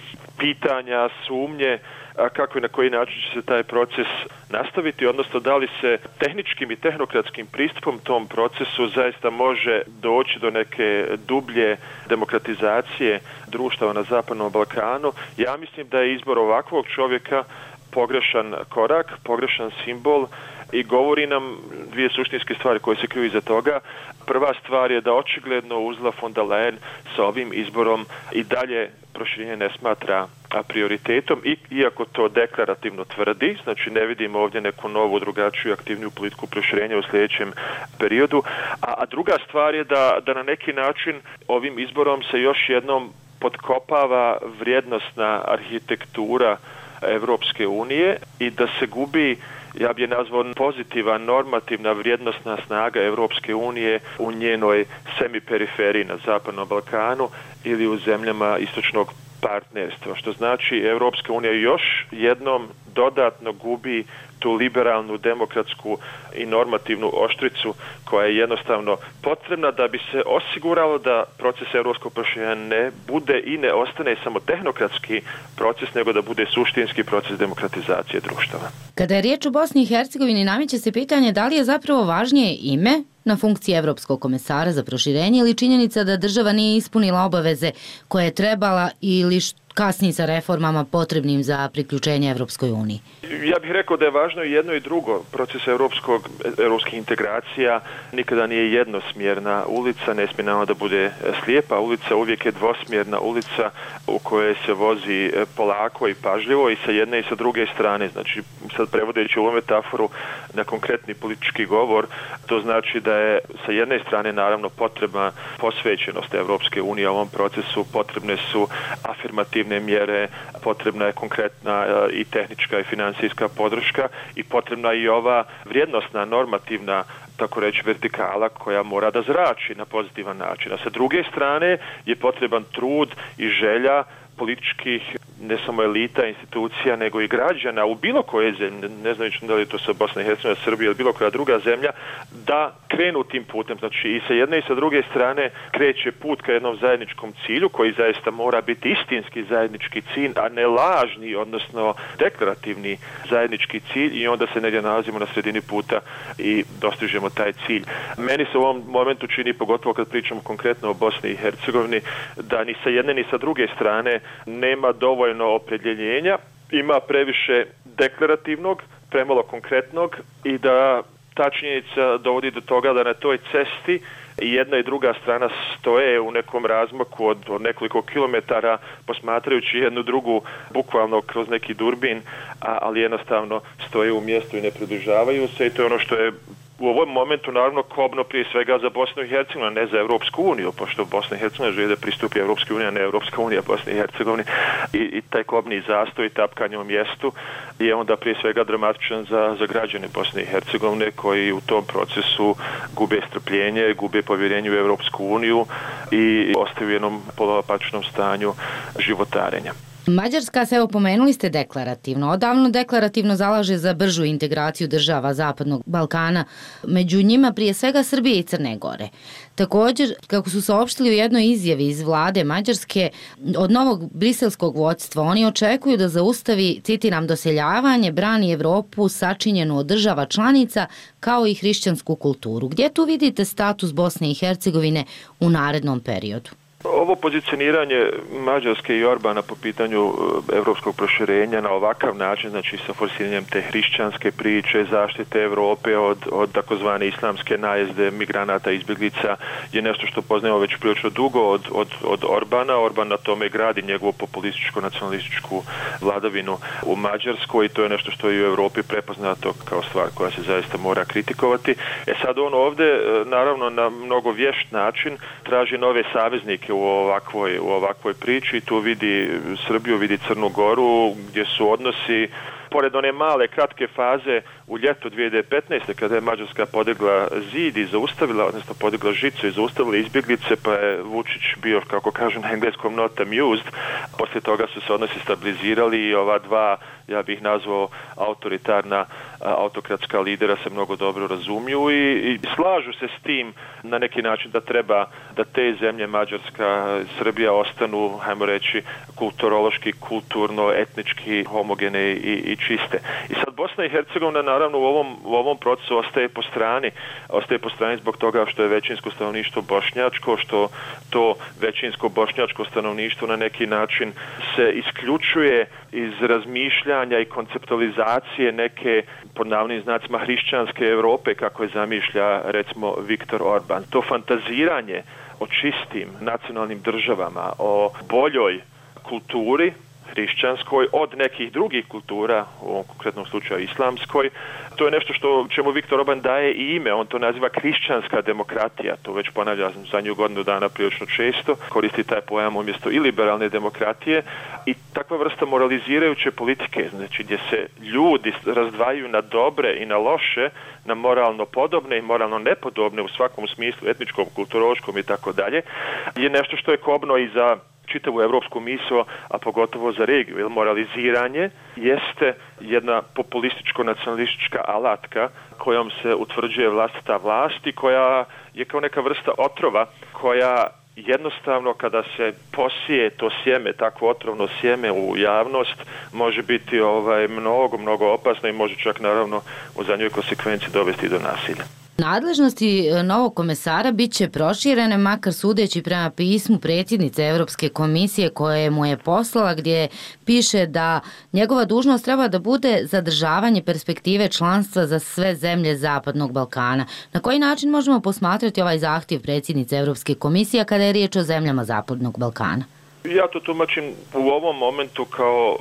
pitanja, sumnje, a kako i na koji način će se taj proces nastaviti, odnosno da li se tehničkim i tehnokratskim pristupom tom procesu zaista može doći do neke dublje demokratizacije društava na Zapadnom Balkanu. Ja mislim da je izbor ovakvog čovjeka pogrešan korak, pogrešan simbol i govori nam dvije suštinske stvari koje se kriju iza toga. Prva stvar je da očigledno Ursula von der Leyen sa ovim izborom i dalje proširenje ne smatra prioritetom, i, iako to deklarativno tvrdi, znači ne vidimo ovdje neku novu, drugačiju, aktivniju politiku proširenja u sljedećem periodu. A, a druga stvar je da, da na neki način ovim izborom se još jednom potkopava vrijednosna arhitektura Evropske unije i da se gubi, ja bih je nazvao, pozitivna, normativna vrijednosna snaga Evropske unije u njenoj semiperiferiji na Zapadnom Balkanu ili u zemljama istočnog partnerstva, što znači Evropska unija još jednom dodatno gubi tu liberalnu, demokratsku i normativnu oštricu koja je jednostavno potrebna da bi se osiguralo da proces evropskog proširenja ne bude i ne ostane samo tehnokratski proces, nego da bude suštinski proces demokratizacije društava. Kada je riječ o Bosni i Hercegovini, nameće se pitanje da li je zapravo važnije ime na funkciji Evropskog komesara za proširenje ili činjenica da država nije ispunila obaveze koje je trebala ili kasni sa reformama potrebnim za priključenje Evropskoj uniji? Ja bih rekao da je važno i jedno i drugo. Proces evropskog, evropskih integracija nikada nije jednosmjerna ulica, ne smije nama da bude slijepa ulica, uvijek je dvosmjerna ulica u kojoj se vozi polako i pažljivo i sa jedne i sa druge strane. Znači, sad prevodeći ovu metaforu na konkretni politički govor, to znači da je sa jedne strane naravno potrebna posvećenost Evropske unije ovom procesu, potrebne su afirmativne mjere, potrebna je konkretna i tehnička i financijska podrška i potrebna i ova vrijednosna, normativna, tako reći, vertikala koja mora da zrači na pozitivan način. A sa druge strane je potreban trud i želja političkih, ne samo elita, institucija, nego i građana u bilo koje zemlje, ne znam da li je to sa Bosna i Hercegovina, Srbija ili bilo koja druga zemlja, da krenu tim putem. Znači i sa jedne i sa druge strane kreće put ka jednom zajedničkom cilju koji zaista mora biti istinski zajednički cilj, a ne lažni, odnosno deklarativni zajednički cilj, i onda se negdje nalazimo na sredini puta i dostižemo taj cilj. Meni se u ovom momentu čini, pogotovo kad pričamo konkretno o Bosni i Hercegovini, da ni sa jedne ni sa druge strane nema dovoljno opredjeljenja, ima previše deklarativnog, premalo konkretnog, i da ta činjenica dovodi do toga da na toj cesti i jedna i druga strana stoje u nekom razmaku od, od nekoliko kilometara, posmatrajući jednu drugu bukvalno kroz neki durbin, a, ali jednostavno stoje u mjestu i ne približavaju se, i to je ono što je u ovom momentu naravno kobno prije svega za Bosnu i Hercegovinu, ne za Evropsku uniju, pošto Bosna i Hercegovina želi da pristupi Evropskoj uniji, a ne Evropska unija Bosni i Hercegovini, i, i taj kobni zastoj i tapkanje u mjestu je onda prije svega dramatičan za, za građane Bosne i Hercegovine koji u tom procesu gube strpljenje, gube povjerenje u Evropsku uniju i ostaju u jednom poloapačnom stanju životarenja. Mađarska se, evo pomenuli ste, deklarativno, odavno deklarativno zalaže za bržu integraciju država Zapadnog Balkana, među njima prije svega Srbije i Crne Gore. Također, kako su saopštili u jednoj izjavi iz vlade Mađarske, od novog briselskog vodstva oni očekuju da zaustavi, citiram, doseljavanje, brani Evropu sačinjenu od država članica kao i hrišćansku kulturu. Gdje tu vidite status Bosne i Hercegovine u narednom periodu? Ovo pozicioniranje Mađarske i Orbana po pitanju evropskog proširenja na ovakav način, znači sa forsiranjem te hrišćanske priče, zaštite Evrope od, od takozvane islamske najezde migranata i izbjeglica, je nešto što poznajemo već prilično dugo od, od, od Orbana. Orban na tome gradi njegovu populističku, nacionalističku vladavinu u Mađarskoj, i to je nešto što je u Europi prepoznato kao stvar koja se zaista mora kritikovati. E sad on ovdje, naravno, na mnogo vješt način traži nove saveznike u ovakvoj, u ovakvoj priči. Tu vidi Srbiju, vidi Crnu Goru, gdje su odnosi, pored one male kratke faze u ljetu dvije hiljade petnaeste kada je Mađarska podigla zid i zaustavila, odnosno podigla žicu i zaustavila izbjeglice, pa je Vučić bio, kako kažu na engleskom, not amused. Poslije toga su se odnosi stabilizirali i ova dva, ja bih nazvao, autoritarna, autokratska lidera se mnogo dobro razumiju i, i slažu se s tim na neki način da treba da te zemlje, Mađarska, Srbija, ostanu, hajmo reći, kulturološki, kulturno, etnički homogene i, i i čiste. I sad Bosna i Hercegovina naravno u ovom, u ovom procesu ostaje po strani, ostaje po strani zbog toga što je većinsko stanovništvo bošnjačko, što to većinsko bošnjačko stanovništvo na neki način se isključuje iz razmišljanja i konceptualizacije neke, pod navodnim znacima, hrišćanske Europe, kako je zamišlja recimo Viktor Orban. To fantaziranje o čistim nacionalnim državama, o boljoj kulturi hrišćanskoj od nekih drugih kultura, u ovom konkretnom slučaju islamskoj, to je nešto što čemu Viktor Orban daje i ime, on to naziva hrišćanska demokratija, to već ponavlja zadnju godinu dana prilično često, koristi taj pojam umjesto i liberalne demokratije i takva vrsta moralizirajuće politike, znači gdje se ljudi razdvajaju na dobre i na loše, na moralno podobne i moralno nepodobne u svakom smislu, etničkom, kulturološkom i tako dalje, je nešto što je kobno i za čitavu evropsku misao, a pogotovo za regiju. Jer moraliziranje jeste jedna populističko-nacionalistička alatka kojom se utvrđuje vlastita vlast i koja je kao neka vrsta otrova koja jednostavno kada se posije to sjeme, takvo otrovno sjeme u javnost, može biti ovaj mnogo, mnogo opasno i može čak naravno u zadnjoj konsekvenciji dovesti do nasilja. Nadležnosti novog komesara bit će proširene, makar sudeći prema pismu predsjednice Europske komisije koje mu je poslala, gdje piše da njegova dužnost treba da bude zadržavanje perspektive članstva za sve zemlje Zapadnog Balkana. Na koji način možemo posmatrati ovaj zahtjev predsjednice Europske komisije kada je riječ o zemljama Zapadnog Balkana? Ja to tumačim u ovom momentu kao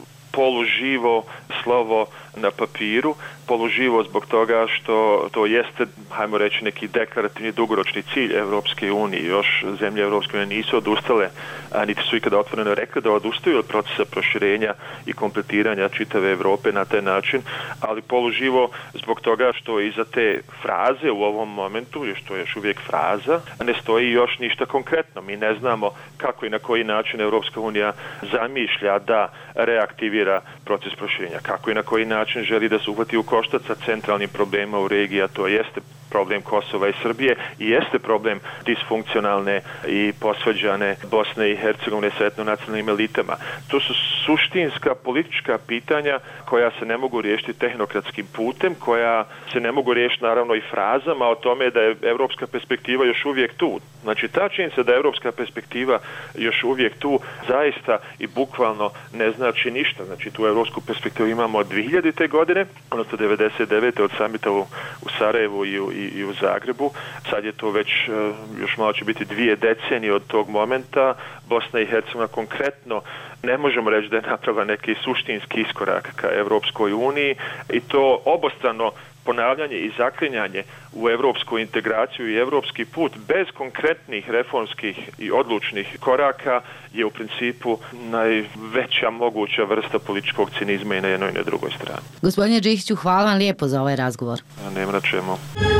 poluživo slovo na papiru, poluživo zbog toga što to jeste, hajmo reći, neki deklarativni dugoročni cilj Evropske unije. Još zemlje Evropske unije nisu odustale, a niti su ikada otvoreno rekli da odustaju od procesa proširenja i kompletiranja čitave Evrope na taj način, ali poluživo zbog toga što iza te fraze u ovom momentu, što je još uvijek fraza, ne stoji još ništa konkretno. Mi ne znamo kako i na koji način Evropska unija zamišlja da reaktivira proces proširenja, kako i na koji način želi da se uhvati u koštac sa centralnim problemima u regiji, a to jeste problem Kosova i Srbije i jeste problem disfunkcionalne i posvađane Bosne i Hercegovine sa etnonacionalnim elitama. To su suštinska politička pitanja koja se ne mogu riješiti tehnokratskim putem, koja se ne mogu riješiti naravno i frazama o tome da je evropska perspektiva još uvijek tu. Znači ta činjenica da je evropska perspektiva još uvijek tu zaista i bukvalno ne znači ništa. Znači tu evropsku perspektivu imamo od dvije hiljadite. godine, odnosno devedeset devete. od samita u, u Sarajevu i u, i, i u Zagrebu. Sad je to već, još malo će biti dvije decenije od tog momenta. Bosna i Hercegovina konkretno ne možemo reći da je napravila neki suštinski iskorak ka Evropskoj uniji i to obostrano ponavljanje i zaklinjanje u evropsku integraciju i evropski put bez konkretnih reformskih i odlučnih koraka je u principu najveća moguća vrsta političkog cinizma i na jednoj i na drugoj strani. Gospodine Đihiću, hvala vam lijepo za ovaj razgovor. Nema na čemu.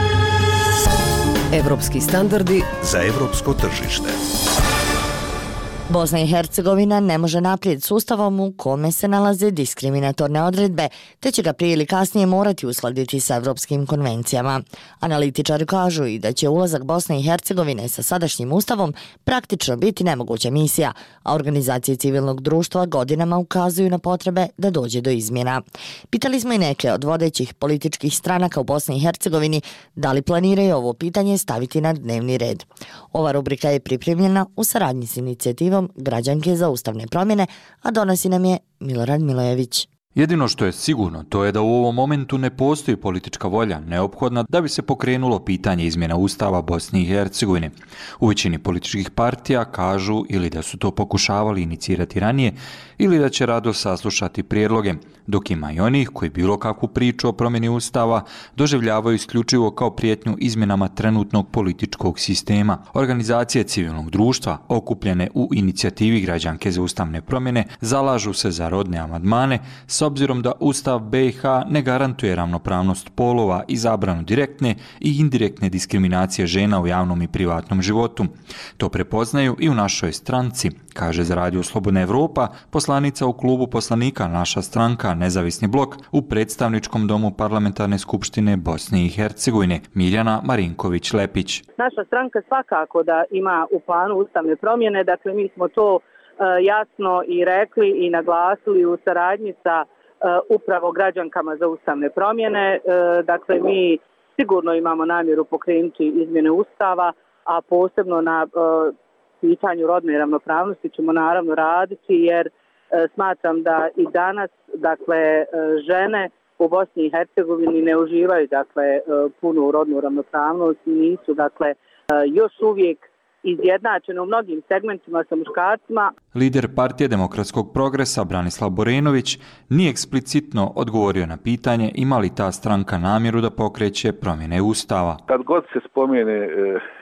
Evropski standardi za evropsko tržište. Bosna i Hercegovina ne može naprijed s ustavom u kome se nalaze diskriminatorne odredbe, te će ga prije ili kasnije morati uskladiti sa evropskim konvencijama. Analitičari kažu i da će ulazak Bosne i Hercegovine sa sadašnjim ustavom praktično biti nemoguća misija, a organizacije civilnog društva godinama ukazuju na potrebe da dođe do izmjena. Pitali smo i neke od vodećih političkih stranaka u Bosni i Hercegovini da li planiraju ovo pitanje staviti na dnevni red. Ova rubrika je pripremljena u saradnji s inicijativom Građanke za ustavne promjene, a donosi nam je Milorad Milojević. Jedino što je sigurno, to je da u ovom momentu ne postoji politička volja neophodna da bi se pokrenulo pitanje izmjena Ustava Bosne i Hercegovine. U većini političkih partija kažu ili da su to pokušavali inicirati ranije ili da će rado saslušati prijedloge, dok ima i onih koji bilo kakvu priču o promjeni Ustava doživljavaju isključivo kao prijetnju izmjenama trenutnog političkog sistema. Organizacije civilnog društva okupljene u inicijativi Građanke za ustavne promjene zalažu se za rodne amandmane s obzirom da Ustav B i H ne garantuje ravnopravnost polova i zabranu direktne i indirektne diskriminacije žena u javnom i privatnom životu. To prepoznaju i u našoj stranci, kaže za Radio Slobodna Evropa poslanica u klubu poslanika Naša stranka Nezavisni blok u predstavničkom domu Parlamentarne skupštine Bosne i Hercegovine, Mirjana Marinković-Lepić. Naša stranka svakako da ima u planu ustavne promjene, dakle mi smo to jasno i rekli i naglasili u saradnji sa upravo građankama za ustavne promjene. Dakle, mi sigurno imamo namjeru pokrenuti izmjene Ustava, a posebno na pitanju rodne ravnopravnosti ćemo naravno raditi, jer smatram da i danas, dakle, žene u Bosni i Hercegovini ne uživaju, dakle, punu rodnu ravnopravnost i nisu, dakle, još uvijek izjednačene u mnogim segmentima sa muškarcima. Lider Partije demokratskog progresa Branislav Borenović nije eksplicitno odgovorio na pitanje ima li ta stranka namjeru da pokreće promjene Ustava. Kad god se spomene e,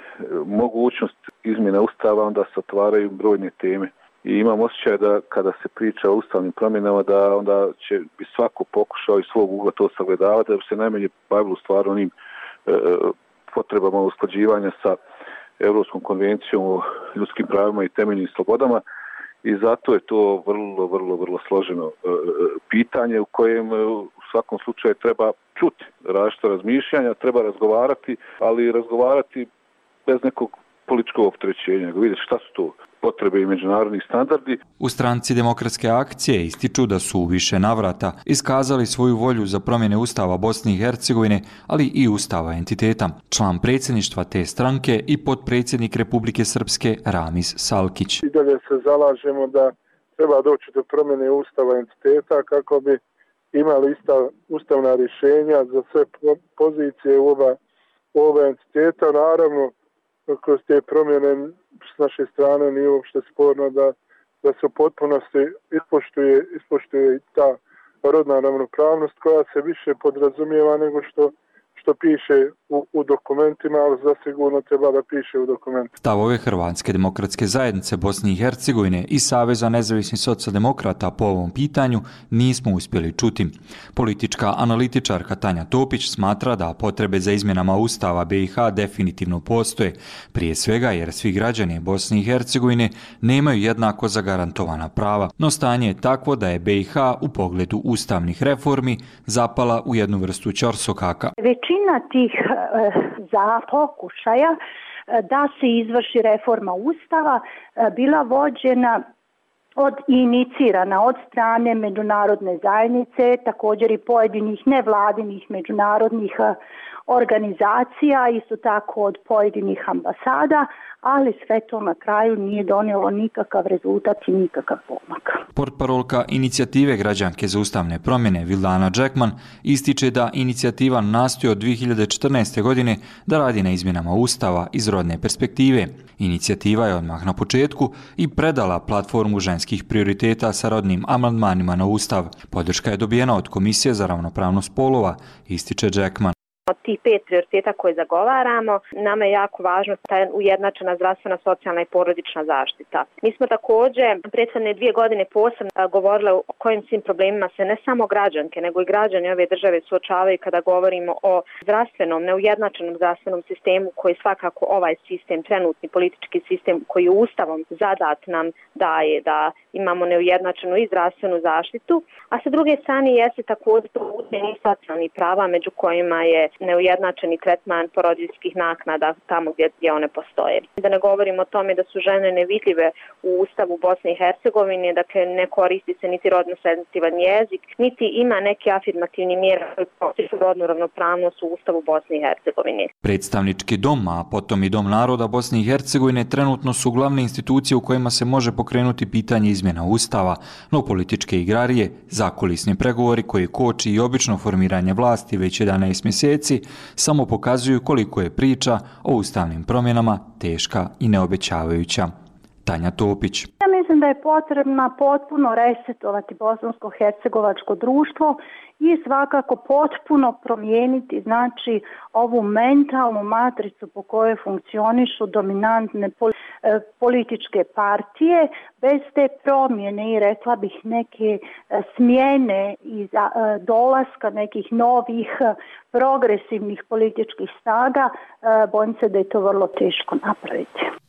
mogućnost izmjene Ustava, onda se otvaraju brojne teme. I imam osjećaj da kada se priča o ustavnim promjenama, da onda će bi svako pokušao iz svog ugla to sagledavati, da bi se najmanje bavilo stvar onim e, potrebama usklađivanja sa Europskom konvencijom o ljudskim pravima i temeljnim slobodama, i zato je to vrlo, vrlo, vrlo složeno e, pitanje u kojem e, u svakom slučaju treba čuti različita razmišljanja, treba razgovarati, ali razgovarati bez nekog političkog opterećenja, vidjeti šta su to potrebe i međunarodni standardi. U stranci Demokratske akcije ističu da su u više navrata iskazali svoju volju za promjene Ustava Bosne i Hercegovine, ali i Ustava entiteta. Član predsjedništva te stranke i potpredsjednik Republike Srpske Ramis Salkić. I dalje se zalažemo da treba doći do promjene Ustava entiteta kako bi imali ista ustavna rješenja za sve pozicije u oba, u oba entiteta. Naravno, kroz te promjene s naše strane nije uopšte sporno da, da se u potpunosti ispoštuje, ispoštuje ta rodna ravnopravnost koja se više podrazumijeva nego što što piše u, u dokumentima, ali zasigurno treba da piše u dokumentima. Stavove Hrvatske demokratske zajednice Bosne i Hercegovine i Saveza nezavisnih socijaldemokrata po ovom pitanju nismo uspjeli čuti. Politička analitičarka Tanja Topić smatra da potrebe za izmjenama Ustava B i H definitivno postoje, prije svega jer svi građani Bosne i Hercegovine nemaju jednako zagarantovana prava, no stanje je takvo da je B i H u pogledu ustavnih reformi zapala u jednu vrstu ćorsokaka. Većina tih e, za pokušaja e, da se izvrši reforma Ustava e, bila vođena od inicirana od strane međunarodne zajednice, također i pojedinih nevladinih međunarodnih e, organizacija, isto tako od pojedinih ambasada, ali sve to na kraju nije donijelo nikakav rezultat i nikakav pomak. Portparolka inicijative građanke za ustavne promjene Vildana Džekman ističe da inicijativa nastoji od dvije hiljade četrnaeste. godine da radi na izmjenama Ustava iz rodne perspektive. Inicijativa je odmah na početku i predala platformu ženskih prioriteta sa rodnim amandmanima na Ustav. Podrška je dobijena od Komisije za ravnopravnost spolova, ističe Džekman. Od tih pet prioriteta koje zagovaramo, nama je jako važno ta ujednačena zdravstvena, socijalna i porodična zaštita. Mi smo također prethodne dvije godine posebno govorili o kojim svim problemima se ne samo građanke, nego i građani ove države suočavaju kada govorimo o zdravstvenom, neujednačenom zdravstvenom sistemu koji svakako ovaj sistem, trenutni politički sistem koji je Ustavom zadat nam daje da imamo neujednačenu i zdravstvenu zaštitu, a sa druge strane jeste također i socijalni prava među kojima je neujednačeni tretman porodiljskih naknada tamo gdje, gdje one postoje. Da ne govorimo o tome da su žene nevidljive u Ustavu Bosne i Hercegovine, dakle ne koristi se niti rodno senzitivan jezik, niti ima neke afirmativni mjere koji postižu rodnu ravnopravnost u Ustavu Bosne i Hercegovine. Predstavnički dom, a potom i Dom naroda Bosne i Hercegovine trenutno su glavne institucije u kojima se može pokrenuti pitanje izmjena Ustava, no političke igrarije, zakulisni pregovori koji koči i obično formiranje vlasti već jedanaest mjeseci samo pokazuju koliko je priča o ustavnim promjenama teška i neobećavajuća. Tanja Topić. Ja mislim da je potrebno potpuno resetovati bosansko-hercegovačko društvo i svakako potpuno promijeniti znači ovu mentalnu matricu po kojoj funkcionišu dominantne političke partije. Bez te promjene i rekla bih neke smjene i dolaska nekih novih progresivnih političkih snaga, bojim se da je to vrlo teško napraviti.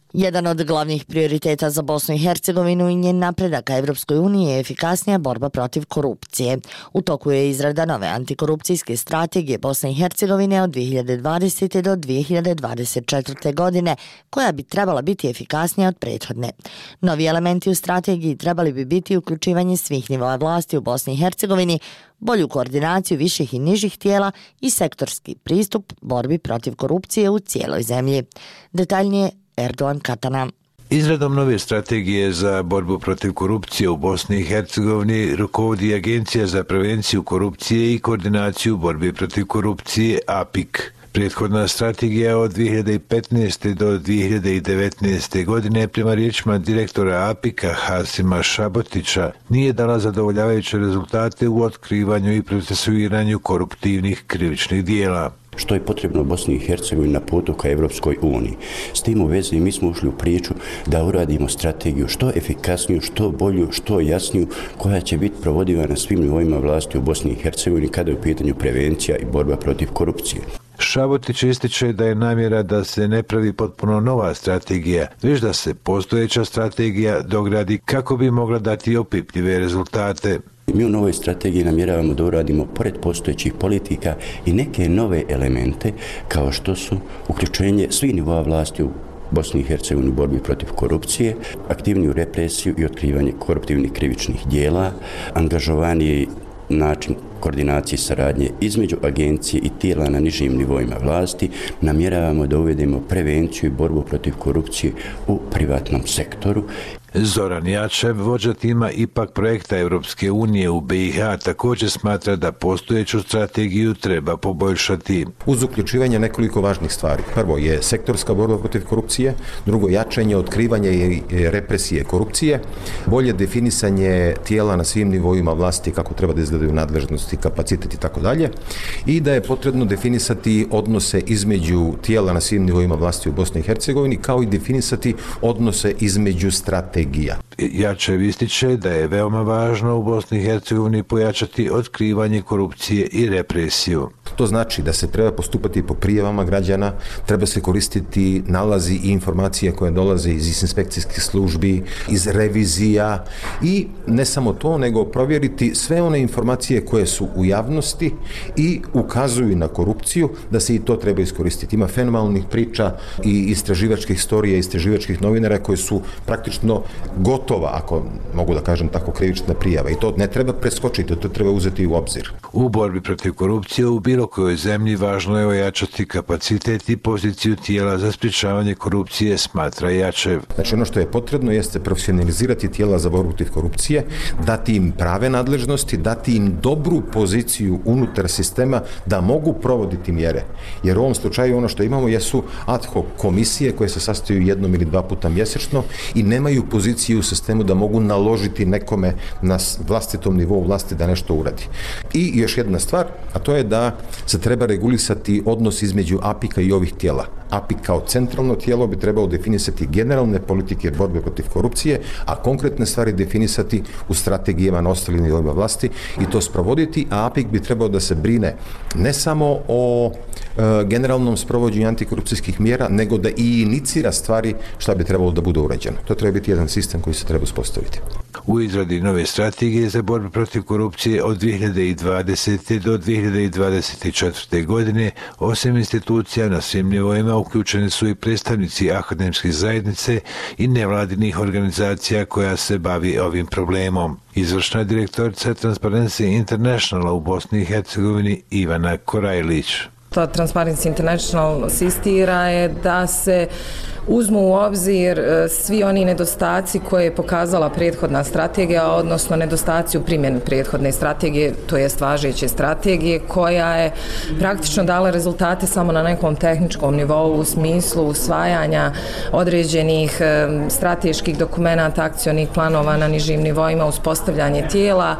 Jedan od glavnih prioriteta za Bosnu i Hercegovinu i njen napredak ka Evropskoj uniji je efikasnija borba protiv korupcije. U toku je izrada nove antikorupcijske strategije Bosne i Hercegovine od dvije hiljade dvadesete do dvije hiljade dvadeset četvrte. godine, koja bi trebala biti efikasnija od prethodne. Novi elementi u strategiji trebali bi biti uključivanje svih nivoa vlasti u Bosni i Hercegovini, bolju koordinaciju viših i nižih tijela i sektorski pristup borbi protiv korupcije u cijeloj zemlji. Detaljnije Erdogan Katana. Izradom nove strategije za borbu protiv korupcije u Bosni i Hercegovini rukovodi Agencija za prevenciju korupcije i koordinaciju borbe protiv korupcije A P I K. Prethodna strategija od dvije hiljade petnaeste. do dvije hiljade devetnaeste. godine prema riječima direktora A P I K-a Hasima Šabotića nije dala zadovoljavajuće rezultate u otkrivanju i procesuiranju koruptivnih krivičnih dijela. Što je potrebno Bosni i Hercegovini na putu ka Evropskoj uniji. S tim u vezi mi smo ušli u priču da uradimo strategiju što efikasniju, što bolju, što jasniju, koja će biti provodiva na svim nivoima vlasti u Bosni i Hercegovini kada je u pitanju prevencija i borba protiv korupcije. Šabotić ističe da je namjera da se ne pravi potpuno nova strategija, već da se postojeća strategija dogradi kako bi mogla dati opipljive rezultate. Mi u novoj strategiji namjeravamo da uradimo pored postojećih politika i neke nove elemente kao što su uključenje svih nivoa vlasti u Bosni i Hercegovini u borbi protiv korupcije, aktivniju represiju i otkrivanje koruptivnih krivičnih dijela, angažovaniji način koordinacije i saradnje između agencije i tijela na nižim nivoima vlasti, namjeravamo da uvedemo prevenciju i borbu protiv korupcije u privatnom sektoru. Zoran Jačev, vođa tima ipak projekta Evropske unije u B i H, također smatra da postojeću strategiju treba poboljšati. Uz uključivanje nekoliko važnih stvari. Prvo je sektorska borba protiv korupcije, drugo jačanje, otkrivanje i represije korupcije, bolje definisanje tijela na svim nivoima vlasti, kako treba da izgledaju nadležnosti, kapacitet i tako dalje, i da je potrebno definisati odnose između tijela na svim nivoima vlasti u Bosni i Hercegovini, kao i definisati odnose između strategija. Jačev ističe da je veoma važno u Bosni i Hercegovini pojačati otkrivanje korupcije i represiju. To znači da se treba postupati po prijavama građana, treba se koristiti nalazi i informacije koje dolaze iz inspekcijskih službi, iz revizija i ne samo to, nego provjeriti sve one informacije koje su u javnosti i ukazuju na korupciju, da se i to treba iskoristiti. Ima fenomenalnih priča i istraživačkih istorija, istraživačkih novinara koji su praktično gotova, ako mogu da kažem tako, krivična prijava i to ne treba preskočiti, to treba uzeti u obzir. U borbi protiv korupcije u bilo kojoj zemlji važno je ojačati kapacitet i poziciju tijela za sprječavanje korupcije, smatra Jačev. Znači ono što je potrebno jeste profesionalizirati tijela za borbu protiv korupcije, dati im prave nadležnosti, dati im dobru poziciju unutar sistema da mogu provoditi mjere. Jer u ovom slučaju ono što imamo jesu ad hoc komisije koje se sastaju jednom ili dva puta mjesečno i nemaju poziciju u sistemu da mogu naložiti nekome na vlastitom nivou vlasti da nešto uradi. I još jedna stvar, a to je da se treba regulisati odnos između A P I K-a i ovih tijela. A P I K kao centralno tijelo bi trebalo definisati generalne politike borbe protiv korupcije, a konkretne stvari definisati u strategijama na ostalim nivoima vlasti i to sprovoditi, a A P I K bi trebao da se brine ne samo o e, generalnom sprovođenju antikorupcijskih mjera, nego da i inicira stvari šta bi trebalo da bude urađeno. To treba biti jedan sistem koji se treba uspostaviti. U izradi nove strategije za borbu protiv korupcije od dvije hiljade dvadesete. do dvije hiljade dvadeset četvrte. godine osim institucija na svim nivoima uključeni su i predstavnici akademske zajednice i nevladinih organizacija koja se bavi ovim problemom. Izvršna direktorica Transparency Internationala u Bosni i Hercegovini Ivana Korajlić. To Transparency International insistira je da se uzmu u obzir svi oni nedostaci koje je pokazala prethodna strategija, odnosno nedostaci u primjeni prethodne strategije, to jest važeće strategije, koja je praktično dala rezultate samo na nekom tehničkom nivou u smislu usvajanja određenih strateških dokumenata, akcionih planova na nižim nivoima, uspostavljanje tijela,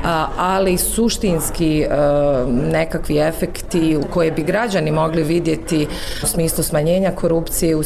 ali suštinski nekakvi efekti u koje bi građani mogli vidjeti u smislu smanjenja korupcije, u smislu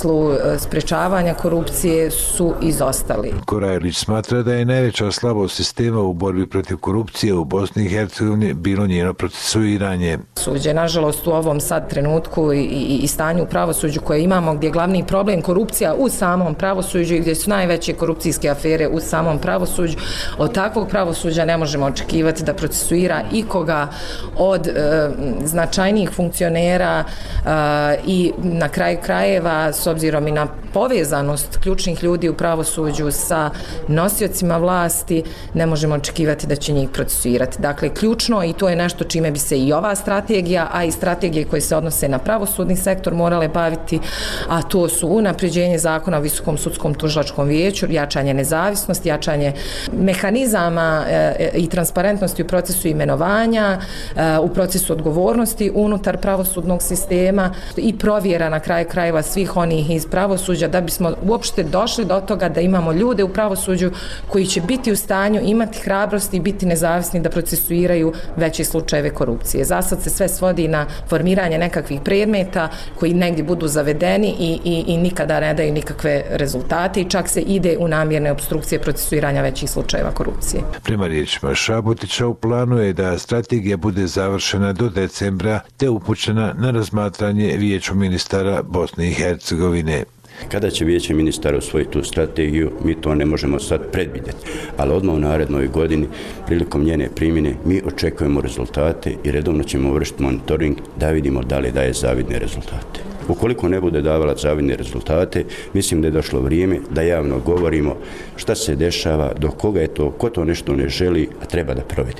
smislu sprečavanja korupcije su izostali. Korajlić smatra da je najveća slabost sistema u borbi protiv korupcije u Bosni i Hercegovini bilo njeno procesuiranje. Suđe, nažalost, u ovom sad trenutku i, i, i stanju u pravosuđu koje imamo, gdje je glavni problem korupcija u samom pravosuđu i gdje su najveće korupcijske afere u samom pravosuđu, od takvog pravosuđa ne možemo očekivati da procesuira ikoga od e, značajnijih funkcionera e, i na kraju krajeva, s obzirom i na povezanost ključnih ljudi u pravosuđu sa nosiocima vlasti, ne možemo očekivati da će njih procesuirati. Dakle, ključno, i to je nešto čime bi se i ova strategija, a i strategije koje se odnose na pravosudni sektor morale baviti, a to su unapređenje zakona o Visokom sudskom tužilačkom vijeću, jačanje nezavisnosti, jačanje mehanizama e, i transparentnosti u procesu imenovanja, e, u procesu odgovornosti unutar pravosudnog sistema i provjera na kraju krajeva svih onih iz pravosuđa, da bismo uopšte došli do toga da imamo ljude u pravosuđu koji će biti u stanju imati hrabrosti i biti nezavisni da procesuiraju veće slučajeve korupcije. Zasad se sve svodi na formiranje nekakvih predmeta koji negdje budu zavedeni i, i, i nikada ne daju nikakve rezultate i čak se ide u namjerne obstrukcije procesuiranja većih slučajeva korupcije. Prema riječima Šabotića, u planu je da strategija bude završena do decembra te upućena na razmatranje Vijeću ministara Bosne i Hercegovine. Kada će Vijeće ministara usvojiti tu strategiju, mi to ne možemo sad predvidjeti, ali odmah u narednoj godini, prilikom njene primjene, mi očekujemo rezultate i redovno ćemo vršiti monitoring da vidimo da li daje zavidne rezultate. Ukoliko ne bude davala zavidne rezultate, mislim da je došlo vrijeme da javno govorimo šta se dešava, do koga je to, ko to nešto ne želi, a treba da provede.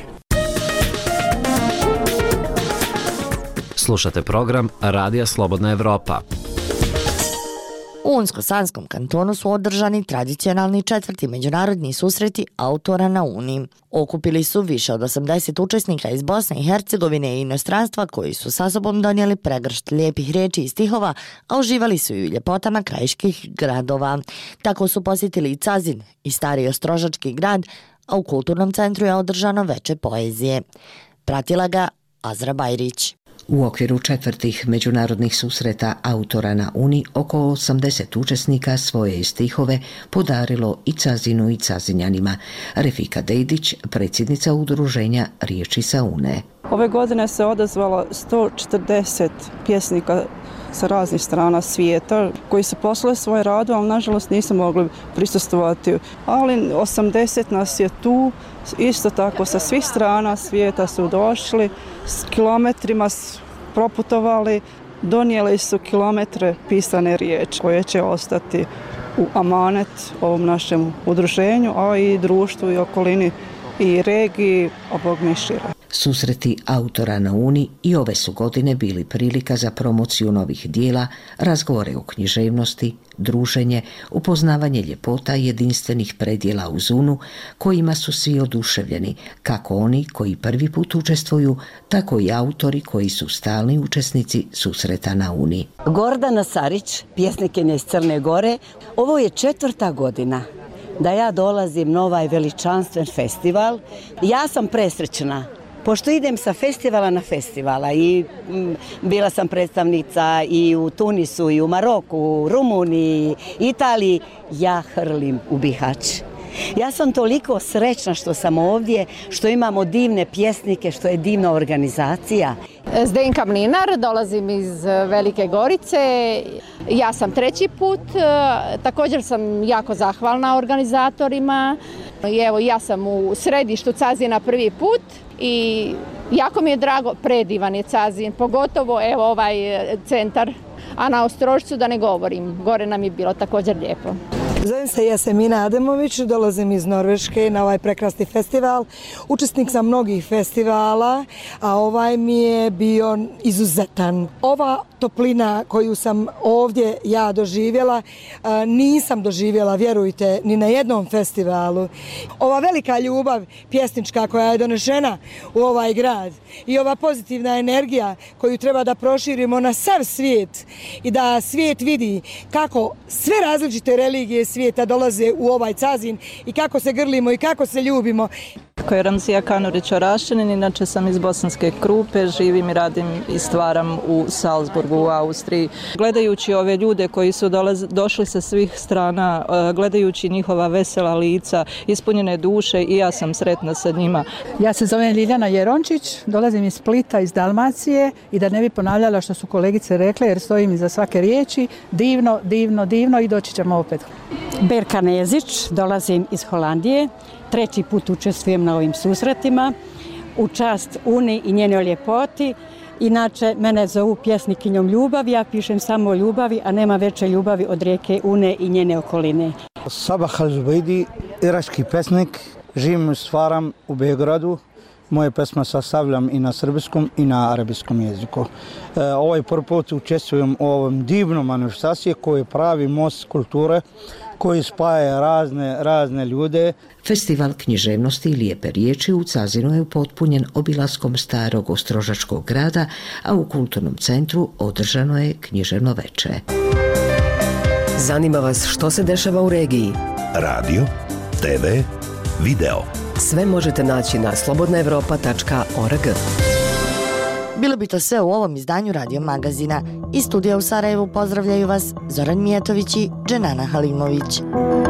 Slušate program Radija Slobodna Evropa. U Unsko-Sanskom kantonu su održani tradicionalni četvrti međunarodni susreti autora na Uni. Okupili su više od osamdeset učesnika iz Bosne i Hercegovine i inostranstva koji su sa sobom donijeli pregršt lijepih riječi i stihova, a uživali su i u ljepotama krajiških gradova. Tako su posjetili i Cazin i stari ostrožački grad, a u kulturnom centru je održano veče poezije. Pratila ga Azra Bajrić. U okviru četvrtih međunarodnih susreta autora na Uni oko osamdeset učesnika svoje stihove podarilo i Cazinu i Cazinjanima. Refika Dedić, predsjednica udruženja Riječi sa Une. Ove godine se odazvalo sto četrdeset pjesnika sa raznih strana svijeta koji su poslali svoje radu, ali nažalost nisu mogli prisustvovati. Ali osamdeset nas je tu, isto tako sa svih strana svijeta su došli, s kilometrima proputovali, donijeli su kilometre pisane riječi koje će ostati u amanet ovom našem udruženju, a i društvu i okolini i regiji, a Bog mi šire. Susreti autora na Uni i ove su godine bili prilika za promociju novih dijela, razgovore o književnosti, druženje, upoznavanje ljepota jedinstvenih predjela uz Unu, kojima su svi oduševljeni, kako oni koji prvi put učestvuju, tako i autori koji su stalni učesnici susreta na Uni. Gordana Sarić, pjesnikinja iz Crne Gore, ovo je četvrta godina da ja dolazim na ovaj veličanstven festival. Ja sam presrećna, pošto idem sa festivala na festivala i m, bila sam predstavnica i u Tunisu, i u Maroku, u Rumuniji, Italiji, ja hrlim u Bihać. Ja sam toliko srećna što sam ovdje, što imamo divne pjesnike, što je divna organizacija. Zdenka Mlinar, dolazim iz Velike Gorice. Ja sam treći put, također sam jako zahvalna organizatorima. I evo, ja sam u središtu Cazina prvi put i jako mi je drago, predivan je Cazin, pogotovo evo ovaj centar, a na Ostrožcu da ne govorim, gore nam je bilo također lijepo. Zovem se Jasemina Ademović, dolazim iz Norveške na ovaj prekrasni festival. Učesnik sam mnogih festivala, a ovaj mi je bio izuzetan. Ova toplina koju sam ovdje ja doživjela, nisam doživjela, vjerujte, ni na jednom festivalu. Ova velika ljubav pjesnička koja je donešena u ovaj grad i ova pozitivna energija koju treba da proširimo na sav svijet i da svijet vidi kako sve različite religije svijeta dolaze u ovaj Cazin i kako se grlimo i kako se ljubimo. Ko je Ramzija Kanurić Orašćanin, inače sam iz Bosanske Krupe, živim i radim i stvaram u Salzburgu u Austriji. Gledajući ove ljude koji su dolaz, došli sa svih strana, gledajući njihova vesela lica, ispunjene duše, i ja sam sretna sa njima. Ja se zovem Ljiljana Jerončić, dolazim iz Splita, iz Dalmacije, i da ne bi ponavljala što su kolegice rekle, jer stojim iza svake riječi, divno, divno, divno, i doći ćemo opet. Berka Nezić, dolazim iz Holandije. Treći put učestvujem na ovim susretima u čast Uni i njenoj ljepoti. Inače, mene zovu pjesnikinjom ljubavi, ja pišem samo o ljubavi, a nema veće ljubavi od rijeke Une i njene okoline. Sabah Al-Zubaydi, irački pesnik, živim i stvaram u Beogradu. Moje pesme sastavljam i na srpskom i na arabskom jeziku. E, ovaj prvi put učestvujem u ovom divnom manifestaciji koji pravi most kulture, koji spaja razne, razne ljude. Festival književnosti i lijepe riječi u Cazinu je upotpunjen obilaskom starog ostrožačkog grada, a u kulturnom centru održano je književno veče. Zanima vas što se dešava u regiji? Radio, te ve, video. Sve možete naći na slobodna evropa tačka org. Bilo bi to sve u ovom izdanju Radio Magazina. Iz studija u Sarajevu pozdravljaju vas Zoran Mijatović i Dženana Halimović.